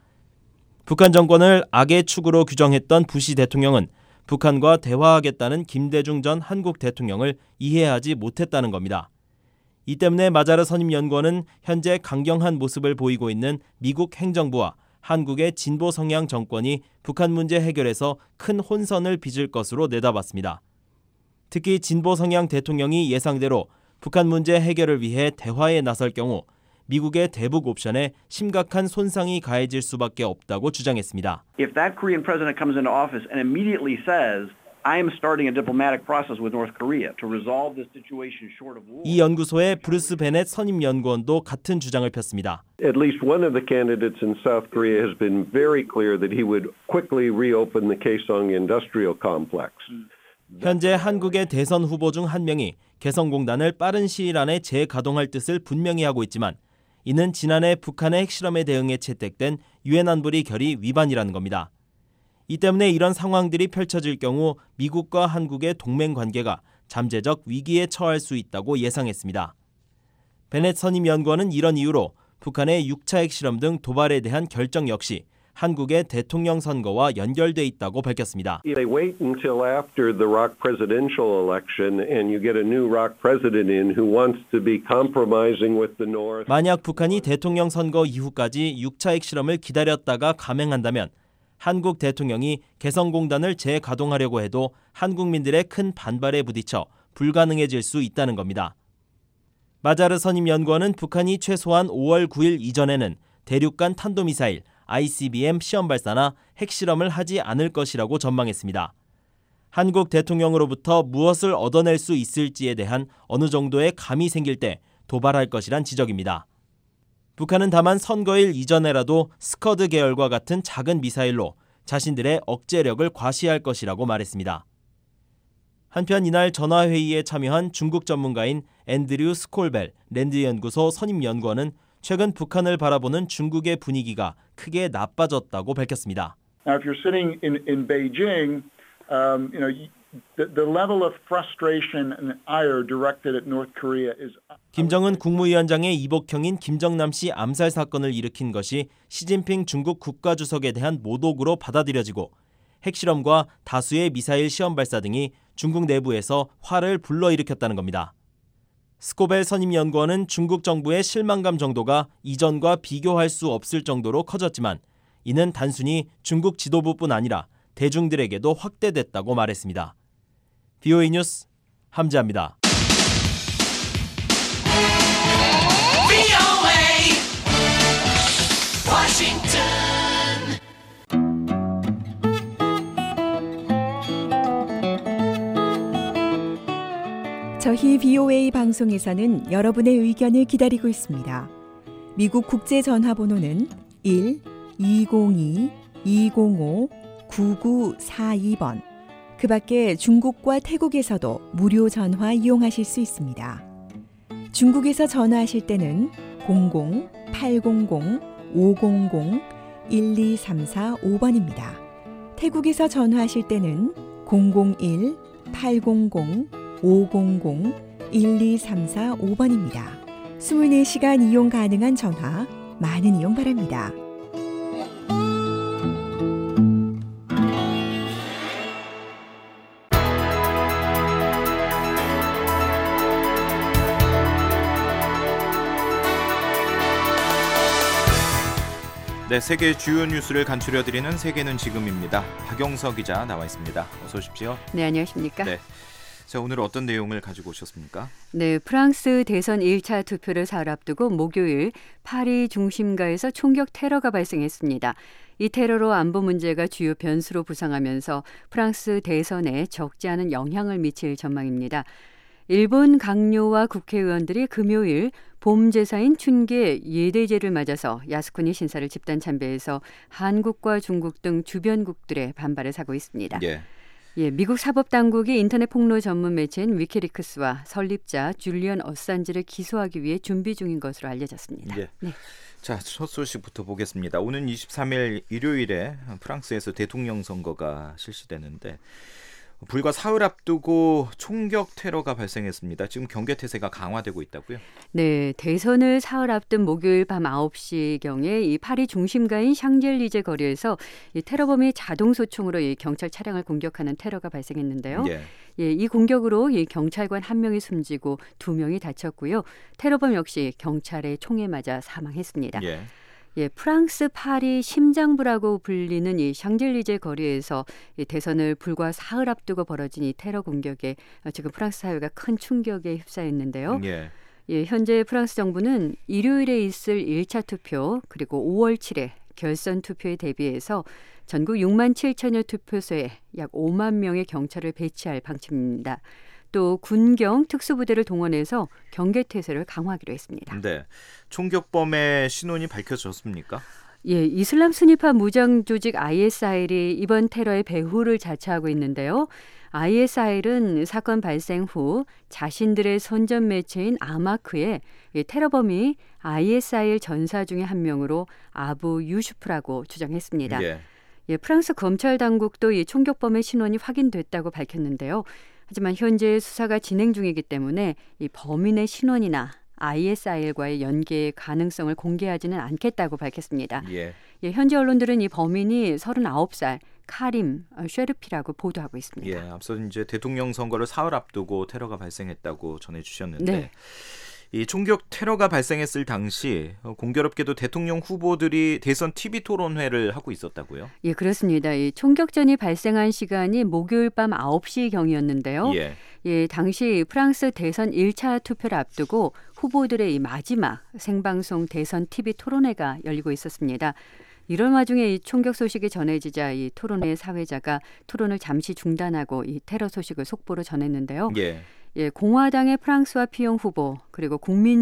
북한 정권을 악의 축으로 규정했던 부시 대통령은 북한과 대화하겠다는 김대중 전 한국 대통령을 이해하지 못했다는 겁니다. 이 때문에 마자르 선임연구원은 현재 강경한 모습을 보이고 있는 미국 행정부와 한국의 진보 성향 정권이 북한 문제 해결에서 큰 혼선을 빚을 것으로 내다봤습니다. 특히 진보 성향 대통령이 예상대로 북한 문제 해결을 위해 대화에 나설 경우 미국의 대북 옵션에 심각한 손상이 가해질 수밖에 없다고 주장했습니다. If that Korean president comes into office and immediately says I am starting a diplomatic process with North Korea to resolve this situation short of war. 이 연구소의 브루스 베넷 선임 연구원도 같은 주장을 폈습니다. At least one of the candidates in South Korea has been very clear that he would quickly reopen the Kaesong industrial complex. 현재 한국의 대선 후보 중 한 명이 개성공단을 빠른 시일 안에 재가동할 뜻을 분명히 하고 있지만 이는 지난해 북한의 핵실험에 대응해 채택된 유엔 안보리 결의 위반이라는 겁니다. 이 때문에 이런 상황들이 펼쳐질 경우 미국과 한국의 동맹 관계가 잠재적 위기에 처할 수 있다고 예상했습니다. 베넷 선임 연구원은 이런 이유로 북한의 육 차 핵실험 등 도발에 대한 결정 역시 한국의 대통령 선거와 연결돼 있다고 밝혔습니다. They wait until after the Rock presidential election and you get a new Rock president in who wants to be compromising with the North. 만약 북한이 대통령 선거 이후까지 육 차 핵실험을 기다렸다가 감행한다면 한국 대통령이 개성공단을 재가동하려고 해도 한국민들의 큰 반발에 부딪혀 불가능해질 수 있다는 겁니다. 마자르 선임 연구원은 북한이 최소한 오월 구일 이전에는 대륙간 탄도미사일 아이씨비엠 시험 발사나 핵실험을 하지 않을 것이라고 전망했습니다. 한국 대통령으로부터 무엇을 얻어낼 수 있을지에 대한 어느 정도의 감이 생길 때 도발할 것이란 지적입니다. 북한은 다만 선거일 이전에라도 스커드 계열과 같은 작은 미사일로 자신들의 억제력을 과시할 것이라고 말했습니다. 한편 이날 전화회의에 참여한 중국 전문가인 앤드류 스콜벨 랜드연구소 선임연구원은 최근 북한을 바라보는 중국의 분위기가 크게 나빠졌다고 밝혔습니다. Now, if you're sitting in, in Beijing, um, you know, the, the level of frustration and ire directed at North Korea is. 김정은 국무위원장의 이복형인 김정남 씨 암살 사건을 일으킨 것이 시진핑 중국 국가주석에 대한 모독으로 받아들여지고 핵실험과 다수의 미사일 시험 발사 등이 중국 내부에서 화를 불러일으켰다는 겁니다. 스코벨 선임연구원은 중국 정부의 실망감 정도가 이전과 비교할 수 없을 정도로 커졌지만 이는 단순히 중국 지도부뿐 아니라 대중들에게도 확대됐다고 말했습니다. 브이오에이 뉴스 함지아입니다. 저희 브이오에이 방송에서는 여러분의 의견을 기다리고 있습니다. 미국 국제전화번호는 일 이공이 이공오 구구사이 번. 그 밖에 중국과 태국에서도 무료 전화 이용하실 수 있습니다. 중국에서 전화하실 때는 공공 팔공공 오공공 일이삼사오 번입니다. 태국에서 전화하실 때는 공공일 팔공공 오공공 일이삼사오 번입니다. 이십사 시간 이용 가능한 전화 많은 이용 바랍니다. 네, 세계 주요 뉴스를 간추려드리는 세계는 지금입니다. 박영서 기자 나와 있습니다. 어서 오십시오. 네, 안녕하십니까? 네. 자, 오늘 어떤 내용을 가지고 오셨습니까? 네, 프랑스 대선 일 차 투표를 사흘 앞두고 목요일 파리 중심가에서 총격 테러가 발생했습니다. 이 테러로 안보 문제가 주요 변수로 부상하면서 프랑스 대선에 적지 않은 영향을 미칠 전망입니다. 일본 강요와 국회의원들이 금요일 봄 제사인 춘계 예대제를 맞아서 야스쿠니 신사를 집단 참배해서 한국과 중국 등 주변국들의 반발을 사고 있습니다. 예. 예, 미국 사법당국이 인터넷 폭로 전문 매체인 위키리크스와 설립자 줄리언 어산지를 기소하기 위해 준비 중인 것으로 알려졌습니다. 예. 네. 자, 첫 소식부터 보겠습니다. 오는 이십삼일 일요일에 프랑스에서 대통령 선거가 실시되는데 불과 사흘 앞두고 총격 테러가 발생했습니다. 지금 경계 태세가 강화되고 있다고요? 네, 대선을 사흘 앞둔 목요일 밤 아홉 시경에 이 파리 중심가인 샹젤리제 거리에서 이 테러범이 자동 소총으로 이 경찰 차량을 공격하는 테러가 발생했는데요. 예. 예, 이 공격으로 이 경찰관 한 명이 숨지고 두 명이 다쳤고요. 테러범 역시 경찰의 총에 맞아 사망했습니다. 예. 예, 프랑스 파리 심장부라고 불리는 이 샹젤리제 거리에서 이 대선을 불과 사흘 앞두고 벌어진 이 테러 공격에 지금 프랑스 사회가 큰 충격에 휩싸였는데요. 예. 예, 현재 프랑스 정부는 일요일에 있을 일 차 투표 그리고 오월 칠일 결선 투표에 대비해서 전국 육만 칠천여 투표소에 약 오만 명의 경찰을 배치할 방침입니다. 또 군경 특수부대를 동원해서 경계태세를 강화하기로 했습니다. 네, 총격범의 신원이 밝혀졌습니까? 예, 이슬람 순위파 무장 조직 아이에스아이엘이 이번 테러의 배후를 자처하고 있는데요. 아이에스아이엘은 사건 발생 후 자신들의 선전 매체인 아마크에 테러범이 아이에스아이엘 전사 중에 한 명으로 아부 유슈프라고 주장했습니다. 예. 예, 프랑스 검찰 당국도 이 총격범의 신원이 확인됐다고 밝혔는데요. 하지만 현재 수사가 진행 중이기 때문에 이 범인의 신원이나 아이에스아이엘과의 연계의 가능성을 공개하지는 않겠다고 밝혔습니다. 예. 예, 현지 언론들은 이 범인이 서른아홉 살 카림 쉐르피라고 보도하고 있습니다. 예, 앞서 이제 대통령 선거를 사흘 앞두고 테러가 발생했다고 전해주셨는데 네. 이 총격 테러가 발생했을 당시 공교롭게도 대통령 후보들이 대선 티비 토론회를 하고 있었다고요? 예, 그렇습니다. 이 총격전이 발생한 시간이 목요일 밤 아홉 시경이었는데요. 예. 예, 당시 프랑스 대선 일 차 투표를 앞두고 후보들의 이 마지막 생방송 대선 티비 토론회가 열리고 있었습니다. 이런 와중에 이 총격 소식이 전해지자 이 토론회 사회자가 토론을 잠시 중단하고 이 테러 소식을 속보로 전했는데요. 예. 예, 공화당의 프랑스와 피용 후보 그리고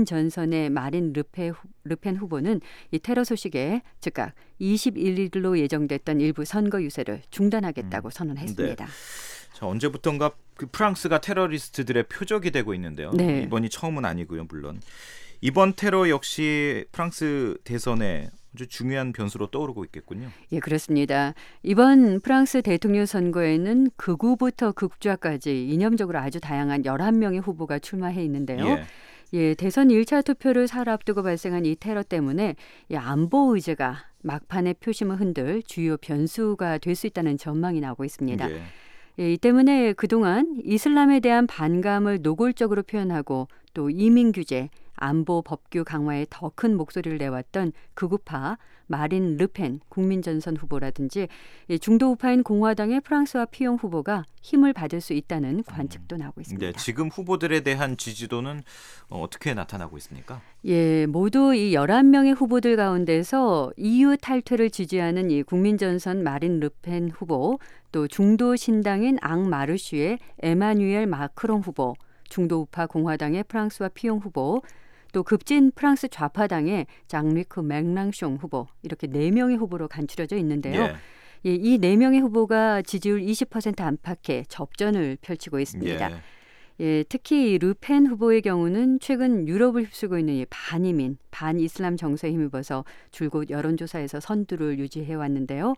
국민전선의 마린 르페, 르펜 후보는 이 테러 소식에 즉각 이십일 일로 예정됐던 일부 선거 유세를 중단하겠다고 음, 선언했습니다. 네. 자, 언제부턴가 그 프랑스가 테러리스트들의 표적이 되고 있는데요. 네. 이번이 처음은 아니고요, 물론. 이번 테러 역시 프랑스 대선에 아주 중요한 변수로 떠오르고 있겠군요. 예, 그렇습니다. 이번 프랑스 대통령 선거에는 극우부터 극좌까지 이념적으로 아주 다양한 열한 명의 후보가 출마해 있는데요. 예. 예, 대선 일 차 투표를 사흘 앞두고 발생한 이 테러 때문에 이 안보 의제가 막판의 표심을 흔들 주요 변수가 될 수 있다는 전망이 나오고 있습니다. 예. 예, 이 때문에 그동안 이슬람에 대한 반감을 노골적으로 표현하고 또 이민 규제, 안보 법규 강화에 더 큰 목소리를 내왔던 극우파 마린 르펜 국민전선 후보라든지 중도 우파인 공화당의 프랑스와 피용 후보가 힘을 받을 수 있다는 관측도 나오고 있습니다. 네, 지금 후보들에 대한 지지도는 어떻게 나타나고 있습니까? 예, 모두 이 열한 명의 후보들 가운데서 이유 탈퇴를 지지하는 이 국민전선 마린 르펜 후보, 또 중도 신당인 앙 마르슈의 에마뉴엘 마크롱 후보, 중도 우파 공화당의 프랑스와 피용 후보, 또 급진 프랑스 좌파당의 장리크 맹랑숑 후보 이렇게 네 명의 후보로 간추려져 있는데요. 예. 예, 이 네 명의 후보가 지지율 이십 퍼센트 안팎의 접전을 펼치고 있습니다. 예. 예, 특히 르펜 후보의 경우는 최근 유럽을 휩쓸고 있는 이 반이민, 반이슬람 정서에 힘입어서 줄곧 여론조사에서 선두를 유지해 왔는데요.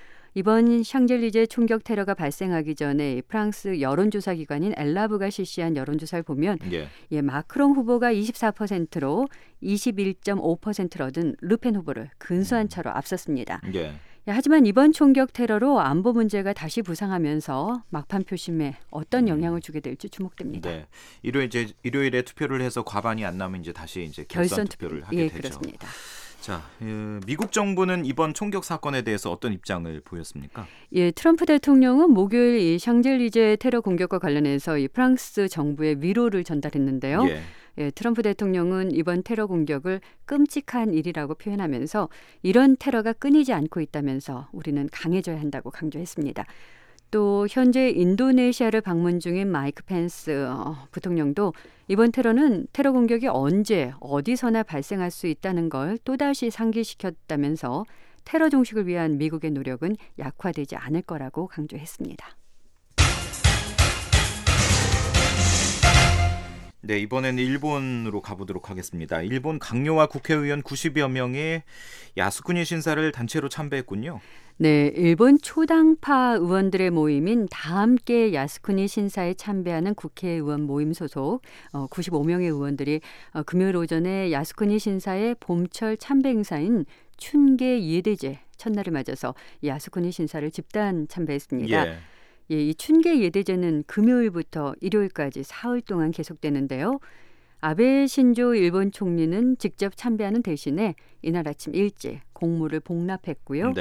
이번 샹젤리제 총격 테러가 발생하기 전에 프랑스 여론조사 기관인 엘라브가 실시한 여론조사를 보면 예. 예, 마크롱 후보가 이십사 퍼센트로 이십일 점 오 퍼센트를 얻은 르펜 후보를 근소한 차로 앞섰습니다. 예. 예, 하지만 이번 총격 테러로 안보 문제가 다시 부상하면서 막판 표심에 어떤 영향을 주게 될지 주목됩니다. 네, 일요일 이제 일요일에 투표를 해서 과반이 안 나면 이제 다시 이제 결선, 결선 투표를 하게 예, 되죠. 그렇습니다. 자, 미국 정부는 이번 총격 사건에 대해서 어떤 입장을 보였습니까? 예, 트럼프 대통령은 목요일 이 샹젤리제 테러 공격과 관련해서 이 프랑스 정부에 위로를 전달했는데요. 예. 예, 트럼프 대통령은 이번 테러 공격을 끔찍한 일이라고 표현하면서 이런 테러가 끊이지 않고 있다면서 우리는 강해져야 한다고 강조했습니다. 또 현재 인도네시아를 방문 중인 마이크 펜스 부통령도 이번 테러는 테러 공격이 언제 어디서나 발생할 수 있다는 걸 또다시 상기시켰다면서 테러 종식을 위한 미국의 노력은 약화되지 않을 거라고 강조했습니다. 네, 이번에는 일본으로 가보도록 하겠습니다. 일본 강요와 국회의원 구십여 명이 야스쿠니 신사를 단체로 참배했군요. 네, 일본 초당파 의원들의 모임인 다함께 야스쿠니 신사에 참배하는 국회의원 모임 소속 구십오 명의 의원들이 금요일 오전에 야스쿠니 신사의 봄철 참배 행사인 춘계 예대제 첫날을 맞아서 야스쿠니 신사를 집단 참배했습니다. 예. 예, 이 춘계 예대제는 금요일부터 일요일까지 사흘 동안 계속되는데요. 아베 신조 일본 총리는 직접 참배하는 대신에 이날 아침 일찍 공무를 복납했고요. 네.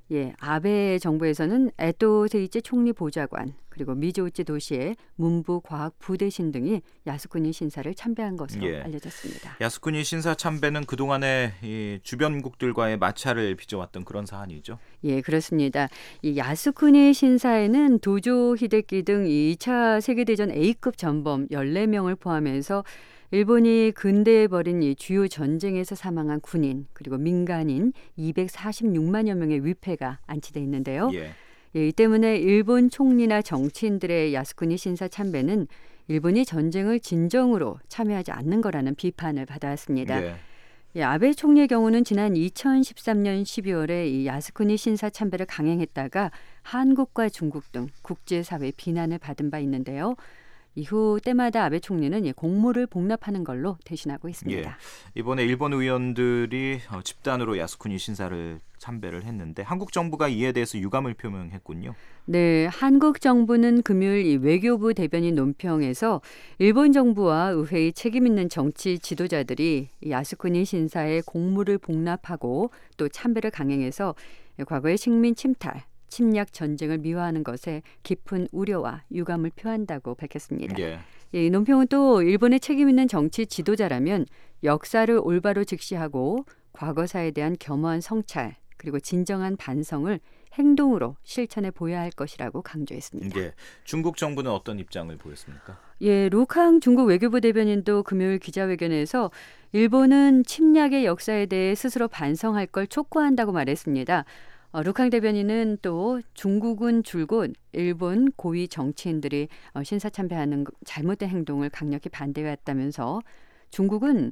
예, 아베 정부에서는 에토 세이치 총리 보좌관 그리고 미조우치 도시의 문부 과학 부대신 등이 야스쿠니 신사를 참배한 것으로 예. 알려졌습니다. 야스쿠니 신사 참배는 그동안에 이 주변국들과의 마찰을 빚어왔던 그런 사안이죠. 예, 그렇습니다. 이 야스쿠니 신사에는 도조 히데키 등 이 차 세계대전 A급 전범 열네 명을 포함해서 일본이 근대에 벌인 이 주요 전쟁에서 사망한 군인 그리고 민간인 이백사십육만여 명의 위패가 안치돼 있는데요. 예. 예, 이 때문에 일본 총리나 정치인들의 야스쿠니 신사 참배는 일본이 전쟁을 진정으로 참여하지 않는 거라는 비판을 받아왔습니다. 예. 예, 아베 총리의 경우는 지난 이천십삼년 십이월에 이 야스쿠니 신사 참배를 강행했다가 한국과 중국 등 국제사회 비난을 받은 바 있는데요. 이후 때마다 아베 총리는 공모를 복납하는 걸로 대신하고 있습니다. 예. 이번에 일본 의원들이 집단으로 야스쿠니 신사를 참배를 했는데 한국 정부가 이에 대해서 유감을 표명했군요. 네, 한국 정부는 금요일 이 외교부 대변인 논평에서 일본 정부와 의회의 책임 있는 정치 지도자들이 야스쿠니 신사에 공모를 복납하고 또 참배를 강행해서 과거의 식민 침탈, 침략 전쟁을 미화하는 것에 깊은 우려와 유감을 표한다고 밝혔습니다. 예. 이 논평은 또 일본의 책임 있는 정치 지도자라면 역사를 올바로 직시하고 과거사에 대한 겸허한 성찰 그리고 진정한 반성을 행동으로 실천해 보여야 할 것이라고 강조했습니다. 예. 중국 정부는 어떤 입장을 보였습니까? 예, 루캉 중국 외교부 대변인도 금요일 기자회견에서 일본은 침략의 역사에 대해 스스로 반성할 걸 촉구한다고 말했습니다. 어, 루캉 대변인은 또 중국은 줄곧 일본 고위 정치인들이 어, 신사 참배하는 잘못된 행동을 강력히 반대해왔다면서 중국은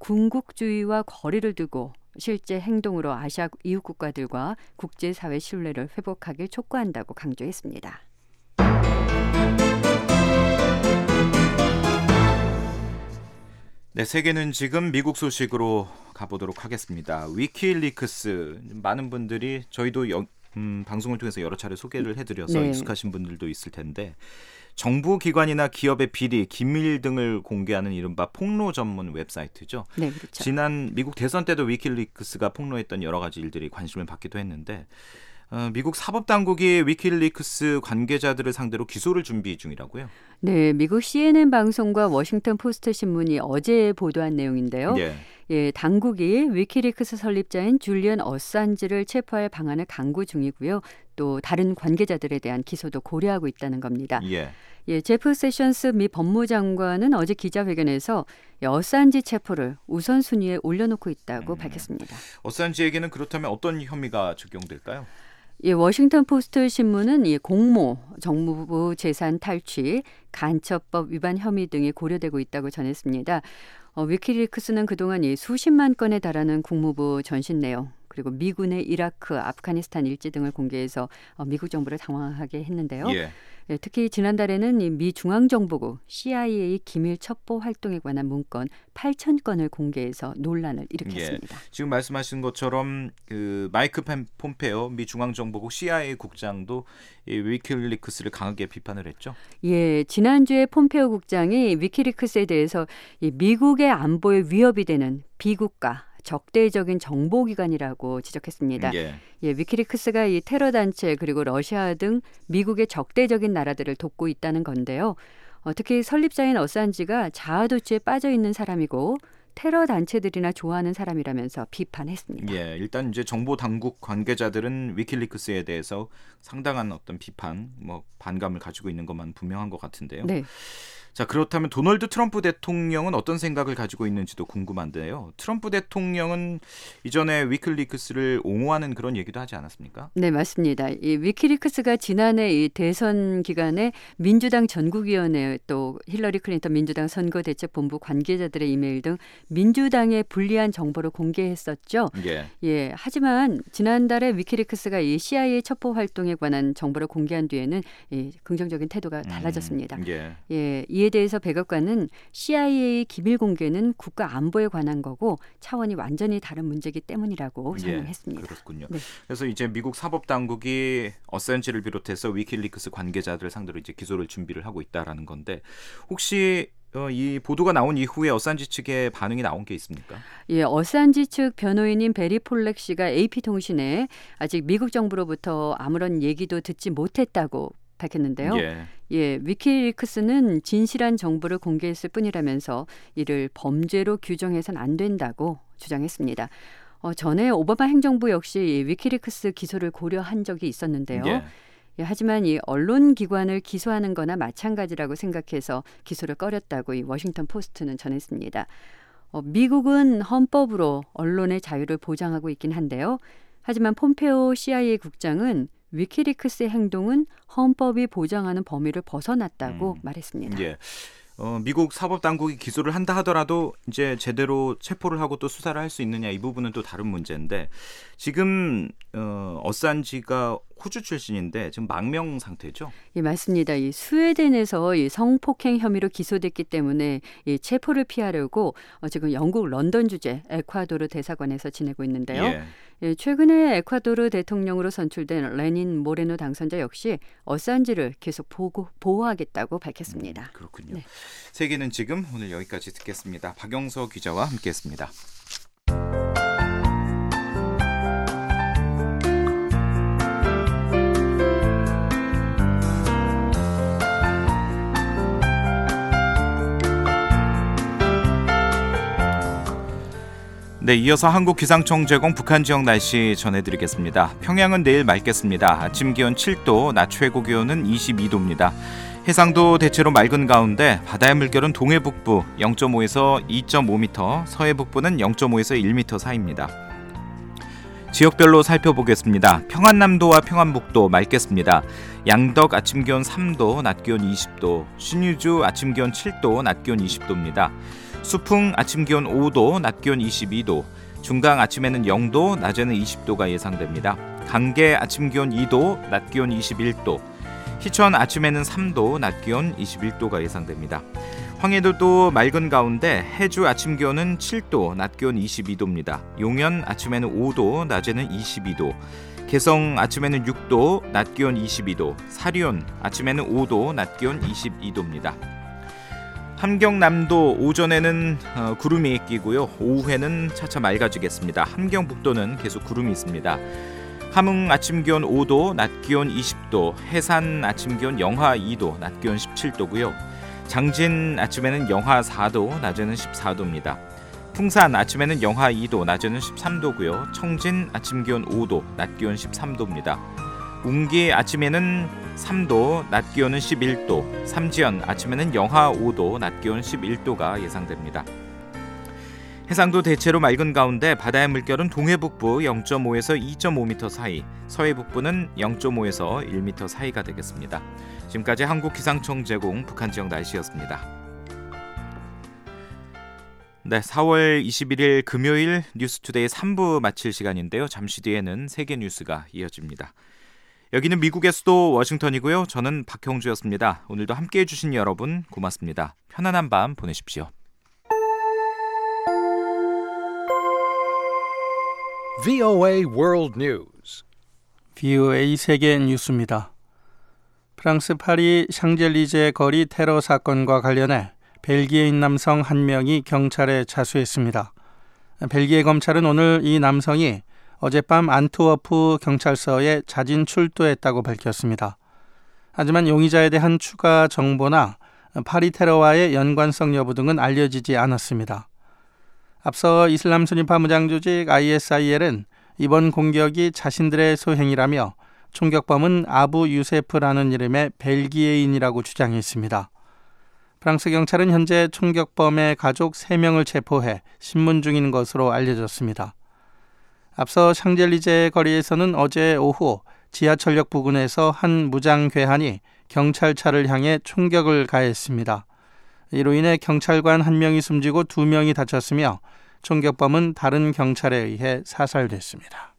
군국주의와 거리를 두고 실제 행동으로 아시아 이웃 국가들과 국제사회 신뢰를 회복하길 촉구한다고 강조했습니다. 네, 세계는 지금 미국 소식으로 가보도록 하겠습니다. 위키리크스 많은 분들이 저희도 여, 음, 방송을 통해서 여러 차례 소개를 해드려서 네. 익숙하신 분들도 있을 텐데 정부 기관이나 기업의 비리, 기밀 등을 공개하는 이른바 폭로 전문 웹사이트죠. 네, 그렇죠. 지난 미국 대선 때도 위키리크스가 폭로했던 여러 가지 일들이 관심을 받기도 했는데 어, 미국 사법당국이 위키리크스 관계자들을 상대로 기소를 준비 중이라고요? 네, 미국 씨엔엔 방송과 워싱턴 포스트 신문이 어제 보도한 내용인데요. 예. 예, 당국이 위키리크스 설립자인 줄리언 어산지를 체포할 방안을 강구 중이고요. 또 다른 관계자들에 대한 기소도 고려하고 있다는 겁니다. 예. 예, 제프 세션스 미 법무장관은 어제 기자회견에서 어산지 체포를 우선순위에 올려놓고 있다고 음. 밝혔습니다. 어산지에게는 그렇다면 어떤 혐의가 적용될까요? 예, 워싱턴 포스트 신문은 이 공모, 정무부 재산 탈취, 간첩법 위반 혐의 등이 고려되고 있다고 전했습니다. 어, 위키리크스는 그동안 이 수십만 건에 달하는 국무부 전신 내용, 그리고 미군의 이라크, 아프가니스탄 일지 등을 공개해서 어, 미국 정부를 당황하게 했는데요. 예. 예, 특히 지난달에는 이 미 중앙정보국 씨아이에이 기밀 첩보 활동에 관한 문건 팔천 건을 공개해서 논란을 일으켰습니다. 예, 지금 말씀하신 것처럼 그 마이크 폼페오 미 중앙정보국 씨아이에이 국장도 이 위키리크스를 강하게 비판을 했죠. 예, 지난주에 폼페오 국장이 위키리크스에 대해서 이 미국의 안보에 위협이 되는 비국가 적대적인 정보기관이라고 지적했습니다. 예. 예, 위키리크스가 이 테러 단체 그리고 러시아 등 미국의 적대적인 나라들을 돕고 있다는 건데요. 어, 특히 설립자인 어산지가 자아도취에 빠져 있는 사람이고 테러 단체들이나 좋아하는 사람이라면서 비판했습니다. 예, 일단 이제 정보 당국 관계자들은 위키리크스에 대해서 상당한 어떤 비판, 뭐 반감을 가지고 있는 것만 분명한 것 같은데요. 네. 자, 그렇다면 도널드 트럼프 대통령은 어떤 생각을 가지고 있는지도 궁금한데요. 트럼프 대통령은 이전에 위키리크스를 옹호하는 그런 얘기도 하지 않았습니까? 네, 맞습니다. 이 위키리크스가 지난해 이 대선 기간에 민주당 전국위원회 또 힐러리 클린턴 민주당 선거대책본부 관계자들의 이메일 등 민주당에 불리한 정보를 공개했었죠. 예. 예. 하지만 지난달에 위키리크스가 이 씨아이에이 첩보 활동에 관한 정보를 공개한 뒤에는 이 긍정적인 태도가 달라졌습니다. 음, 예. 예. 이에 대해서 백악관은 씨아이에이 기밀 공개는 국가 안보에 관한 거고 차원이 완전히 다른 문제이기 때문이라고 설명했습니다. 예, 그렇군요. 네. 그래서 이제 미국 사법 당국이 어센지를 비롯해서 위키리크스 관계자들을 상대로 이제 기소를 준비를 하고 있다라는 건데 혹시 어, 이 보도가 나온 이후에 어산지 측의 반응이 나온 게 있습니까? 예, 어산지 측 변호인인 베리 폴렉 씨가 에이피통신에 아직 미국 정부로부터 아무런 얘기도 듣지 못했다고 밝혔는데요. 예. 예, 위키리크스는 진실한 정보를 공개했을 뿐이라면서 이를 범죄로 규정해서는 안 된다고 주장했습니다. 어, 전에 오바마 행정부 역시 위키리크스 기소를 고려한 적이 있었는데요. 예. 예, 하지만 이 언론 기관을 기소하는 거나 마찬가지라고 생각해서 기소를 꺼렸다고 이 워싱턴 포스트는 전했습니다. 어, 미국은 헌법으로 언론의 자유를 보장하고 있긴 한데요. 하지만 폼페오 씨아이에이 국장은 위키리크스의 행동은 헌법이 보장하는 범위를 벗어났다고 음. 말했습니다. 예. 어, 미국 사법당국이 기소를 한다 하더라도 이제 제대로 체포를 하고 또 수사를 할 수 있느냐 이 부분은 또 다른 문제인데 지금 어, 어산지가 호주 출신인데 지금 망명 상태죠? 예, 맞습니다. 이 스웨덴에서 이 성폭행 혐의로 기소됐기 때문에 이 체포를 피하려고 어, 지금 영국 런던 주재 에콰도르 대사관에서 지내고 있는데요. 예. 예, 최근에 에콰도르 대통령으로 선출된 레닌 모레노 당선자 역시 어산지를 계속 보고, 보호하겠다고 밝혔습니다. 음, 그렇군요. 네. 세계는 지금 오늘 여기까지 듣겠습니다. 박영서 기자와 함께했습니다. 네, 이어서 한국기상청 제공 북한 지역 날씨 전해드리겠습니다. 평양은 내일 맑겠습니다. 아침 기온 칠 도, 낮 최고 기온은 이십이 도입니다. 해상도 대체로 맑은 가운데 바다의 물결은 동해북부 영 점 오에서 이 점 오 미터, 서해북부는 영 점 오에서 일 미터 사이입니다. 지역별로 살펴보겠습니다. 평안남도와 평안북도 맑겠습니다. 양덕 아침 기온 삼 도, 낮 기온 이십 도, 신유주 아침 기온 칠 도, 낮 기온 이십 도입니다. 수풍 아침 기온 오 도, 낮 기온 이십이 도, 중강 아침에는 영 도, 낮에는 이십 도가 예상됩니다. 강계 아침 기온 이 도, 낮 기온 이십일 도, 희천 아침에는 삼 도, 낮 기온 이십일 도가 예상됩니다. 황해도도 맑은 가운데 해주 아침 기온은 칠 도, 낮 기온 이십이 도입니다. 용연 아침에는 오 도, 낮에는 이십이 도, 개성 아침에는 육 도, 낮 기온 이십이 도, 사리온 아침에는 오 도, 낮 기온 이십이 도입니다. 함경남도 오전에는 어, 구름이 끼고요. 오후에는 차차 맑아지겠습니다. 함경북도는 계속 구름이 있습니다. 함흥 아침 기온 오 도, 낮 기온 이십 도, 해산 아침 기온 영하 이 도, 낮 기온 십칠 도고요. 장진 아침에는 영하 사 도, 낮에는 십사 도입니다. 풍산 아침에는 영하 이 도, 낮에는 십삼 도고요. 청진 아침 기온 오 도, 낮 기온 십삼 도입니다. 웅기 아침에는 삼 도, 낮 기온은 십일 도, 삼지연 아침에는 영하 오 도, 낮 기온 십일 도가 예상됩니다. 해상도 대체로 맑은 가운데 바다의 물결은 동해북부 영 점 오에서 이 점 오 미터 사이, 서해북부는 영 점 오에서 일 미터 사이가 되겠습니다. 지금까지 한국기상청 제공 북한 지역 날씨였습니다. 네, 사월 이십일일 금요일 뉴스투데이 삼 부 마칠 시간인데요. 잠시 뒤에는 세계 뉴스가 이어집니다. 여기는 미국의 수도 워싱턴이고요. 저는 박형주였습니다. 오늘도 함께해 주신 여러분 고맙습니다. 편안한 밤 보내십시오. 브이오에이 World News. 브이오에이 세계 뉴스입니다. 프랑스 파리 샹젤리제 거리 테러 사건과 관련해 벨기에인 남성 한 명이 경찰에 자수했습니다. 벨기에 검찰은 오늘 이 남성이 어젯밤 안트워프 경찰서에 자진 출두했다고 밝혔습니다. 하지만 용의자에 대한 추가 정보나 파리 테러와의 연관성 여부 등은 알려지지 않았습니다. 앞서 이슬람 순위파 무장 조직 아이에스아이엘은 이번 공격이 자신들의 소행이라며 총격범은 아부 유세프라는 이름의 벨기에인이라고 주장했습니다. 프랑스 경찰은 현재 총격범의 가족 세 명을 체포해 신문 중인 것으로 알려졌습니다. 앞서 샹젤리제 거리에서는 어제 오후 지하철역 부근에서 한 무장 괴한이 경찰차를 향해 총격을 가했습니다. 이로 인해 경찰관 한 명이 숨지고 두 명이 다쳤으며 총격범은 다른 경찰에 의해 사살됐습니다.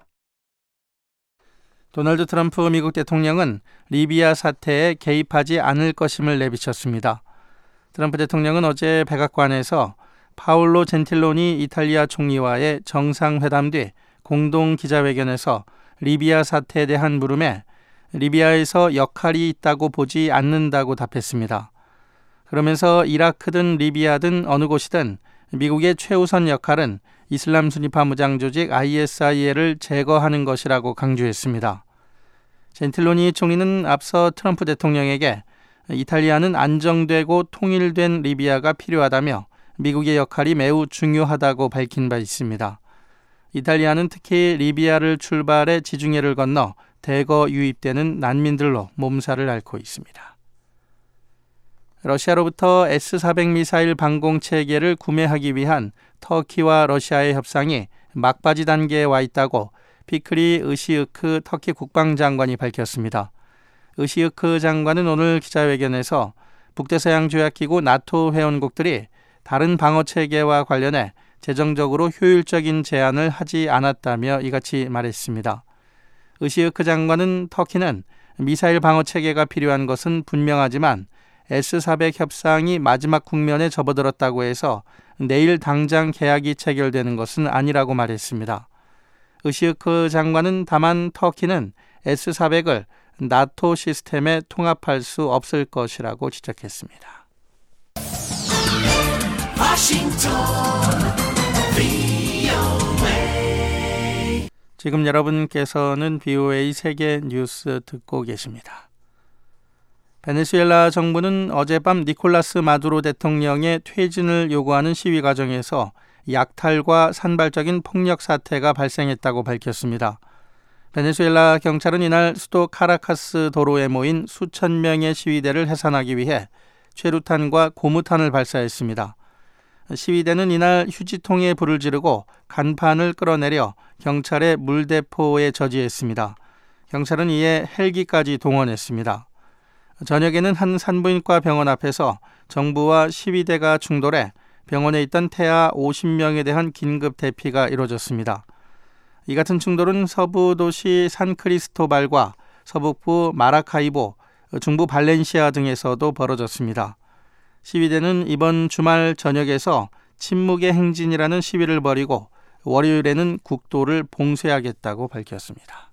도널드 트럼프 미국 대통령은 리비아 사태에 개입하지 않을 것임을 내비쳤습니다. 트럼프 대통령은 어제 백악관에서 파올로 젠틸로니 이탈리아 총리와의 정상회담 뒤 공동 기자회견에서 리비아 사태에 대한 물음에 리비아에서 역할이 있다고 보지 않는다고 답했습니다. 그러면서 이라크든 리비아든 어느 곳이든 미국의 최우선 역할은 이슬람 순위파 무장 조직 아이에스아이엘을 제거하는 것이라고 강조했습니다. 젠틸로니 총리는 앞서 트럼프 대통령에게 이탈리아는 안정되고 통일된 리비아가 필요하다며 미국의 역할이 매우 중요하다고 밝힌 바 있습니다. 이탈리아는 특히 리비아를 출발해 지중해를 건너 대거 유입되는 난민들로 몸살을 앓고 있습니다. 러시아로부터 에스 사백 미사일 방공 체계를 구매하기 위한 터키와 러시아의 협상이 막바지 단계에 와 있다고 피크리 의시으크 터키 국방장관이 밝혔습니다. 의시으크 장관은 오늘 기자회견에서 북대서양조약기구 나토 회원국들이 다른 방어체계와 관련해 재정적으로 효율적인 제안을 하지 않았다며 이같이 말했습니다. 의시으크 장관은 터키는 미사일 방어체계가 필요한 것은 분명하지만 에스 사백 협상이 마지막 국면에 접어들었다고 해서 내일 당장 계약이 체결되는 것은 아니라고 말했습니다. 의시으크 장관은 다만 터키는 에스 사백을 나토 시스템에 통합할 수 없을 것이라고 지적했습니다. 지금 여러분께서는 브이오에이 세계 뉴스 듣고 계십니다. 베네수엘라 정부는 어젯밤 니콜라스 마두로 대통령의 퇴진을 요구하는 시위 과정에서 약탈과 산발적인 폭력 사태가 발생했다고 밝혔습니다. 베네수엘라 경찰은 이날 수도 카라카스 도로에 모인 수천 명의 시위대를 해산하기 위해 최루탄과 고무탄을 발사했습니다. 시위대는 이날 휴지통에 불을 지르고 간판을 끌어내려 경찰의 물대포에 저지했습니다. 경찰은 이에 헬기까지 동원했습니다. 저녁에는 한 산부인과 병원 앞에서 정부와 시위대가 충돌해 병원에 있던 태아 오십 명에 대한 긴급 대피가 이루어졌습니다. 이 같은 충돌은 서부 도시 산크리스토발과 서북부 마라카이보, 중부 발렌시아 등에서도 벌어졌습니다. 시위대는 이번 주말 저녁에서 침묵의 행진이라는 시위를 벌이고 월요일에는 국도를 봉쇄하겠다고 밝혔습니다.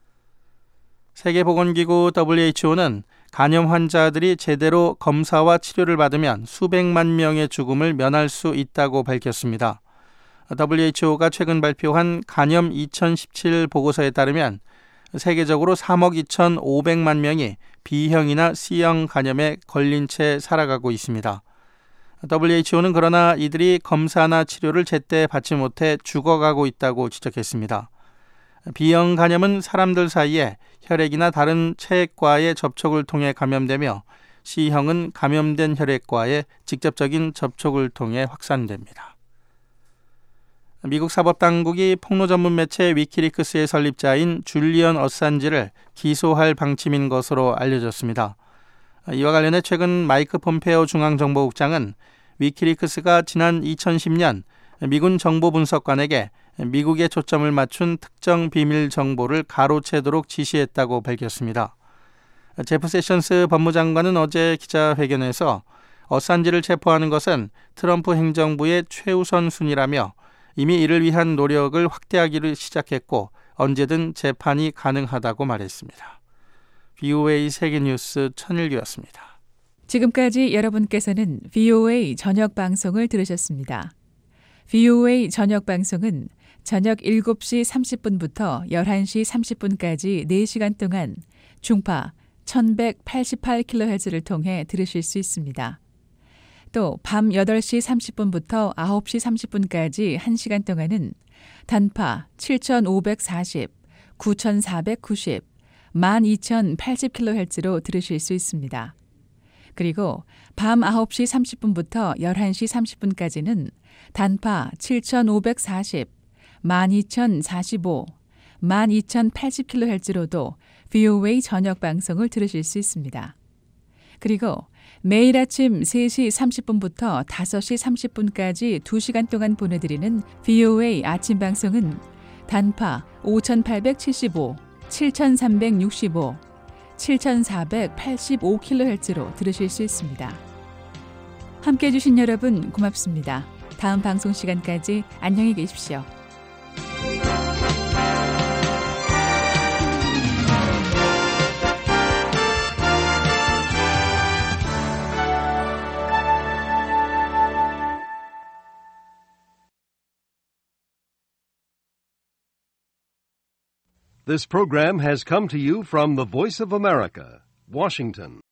세계보건기구 더블유에이치오는 간염 환자들이 제대로 검사와 치료를 받으면 수백만 명의 죽음을 면할 수 있다고 밝혔습니다. 더블유에이치오가 최근 발표한 간염 이천십칠 보고서에 따르면 세계적으로 삼억 이천오백만 명이 B형이나 C형 간염에 걸린 채 살아가고 있습니다. 더블유에이치오는 그러나 이들이 검사나 치료를 제때 받지 못해 죽어가고 있다고 지적했습니다. B형 간염은 사람들 사이에 혈액이나 다른 체액과의 접촉을 통해 감염되며 C형은 감염된 혈액과의 직접적인 접촉을 통해 확산됩니다. 미국 사법당국이 폭로 전문 매체 위키리크스의 설립자인 줄리언 어산지를 기소할 방침인 것으로 알려졌습니다. 이와 관련해 최근 마이크 폼페오 중앙정보국장은 위키리크스가 지난 이천십 년 미군 정보분석관에게 미국에 초점을 맞춘 특정 비밀 정보를 가로채도록 지시했다고 밝혔습니다. 제프 세션스 법무장관은 어제 기자회견에서 어산지를 체포하는 것은 트럼프 행정부의 최우선 순위라며 이미 이를 위한 노력을 확대하기를 시작했고 언제든 재판이 가능하다고 말했습니다. 브이오에이 세계뉴스 천일규였습니다. 지금까지 여러분께서는 브이오에이 저녁 방송을 들으셨습니다. 브이오에이 저녁 방송은 저녁 일곱 시 삼십 분부터 열한 시 삼십 분까지 네 시간 동안 중파 천백팔십팔 킬로헤르츠를 통해 들으실 수 있습니다. 또 밤 여덟 시 삼십 분부터 아홉 시 삼십 분까지 한 시간 동안은 단파 칠천오백사십, 구천사백구십, 만 이천팔십 킬로헤르츠로 들으실 수 있습니다. 그리고 밤 아홉 시 삼십 분부터 열한 시 삼십 분까지는 단파 칠천오백사십, 만 이천사십오, 만 이천팔십 킬로헤르츠로도 브이오에이 저녁 방송을 들으실 수 있습니다. 그리고 매일 아침 세 시 삼십 분부터 다섯 시 삼십 분까지 두 시간 동안 보내드리는 브이오에이 아침 방송은 단파 오천팔백칠십오, 칠천삼백육십오, 칠천사백팔십오 킬로헤르츠로 들으실 수 있습니다. 함께해 주신 여러분 고맙습니다. 다음 방송 시간까지 안녕히 계십시오. This program has come to you from the Voice of America, Washington.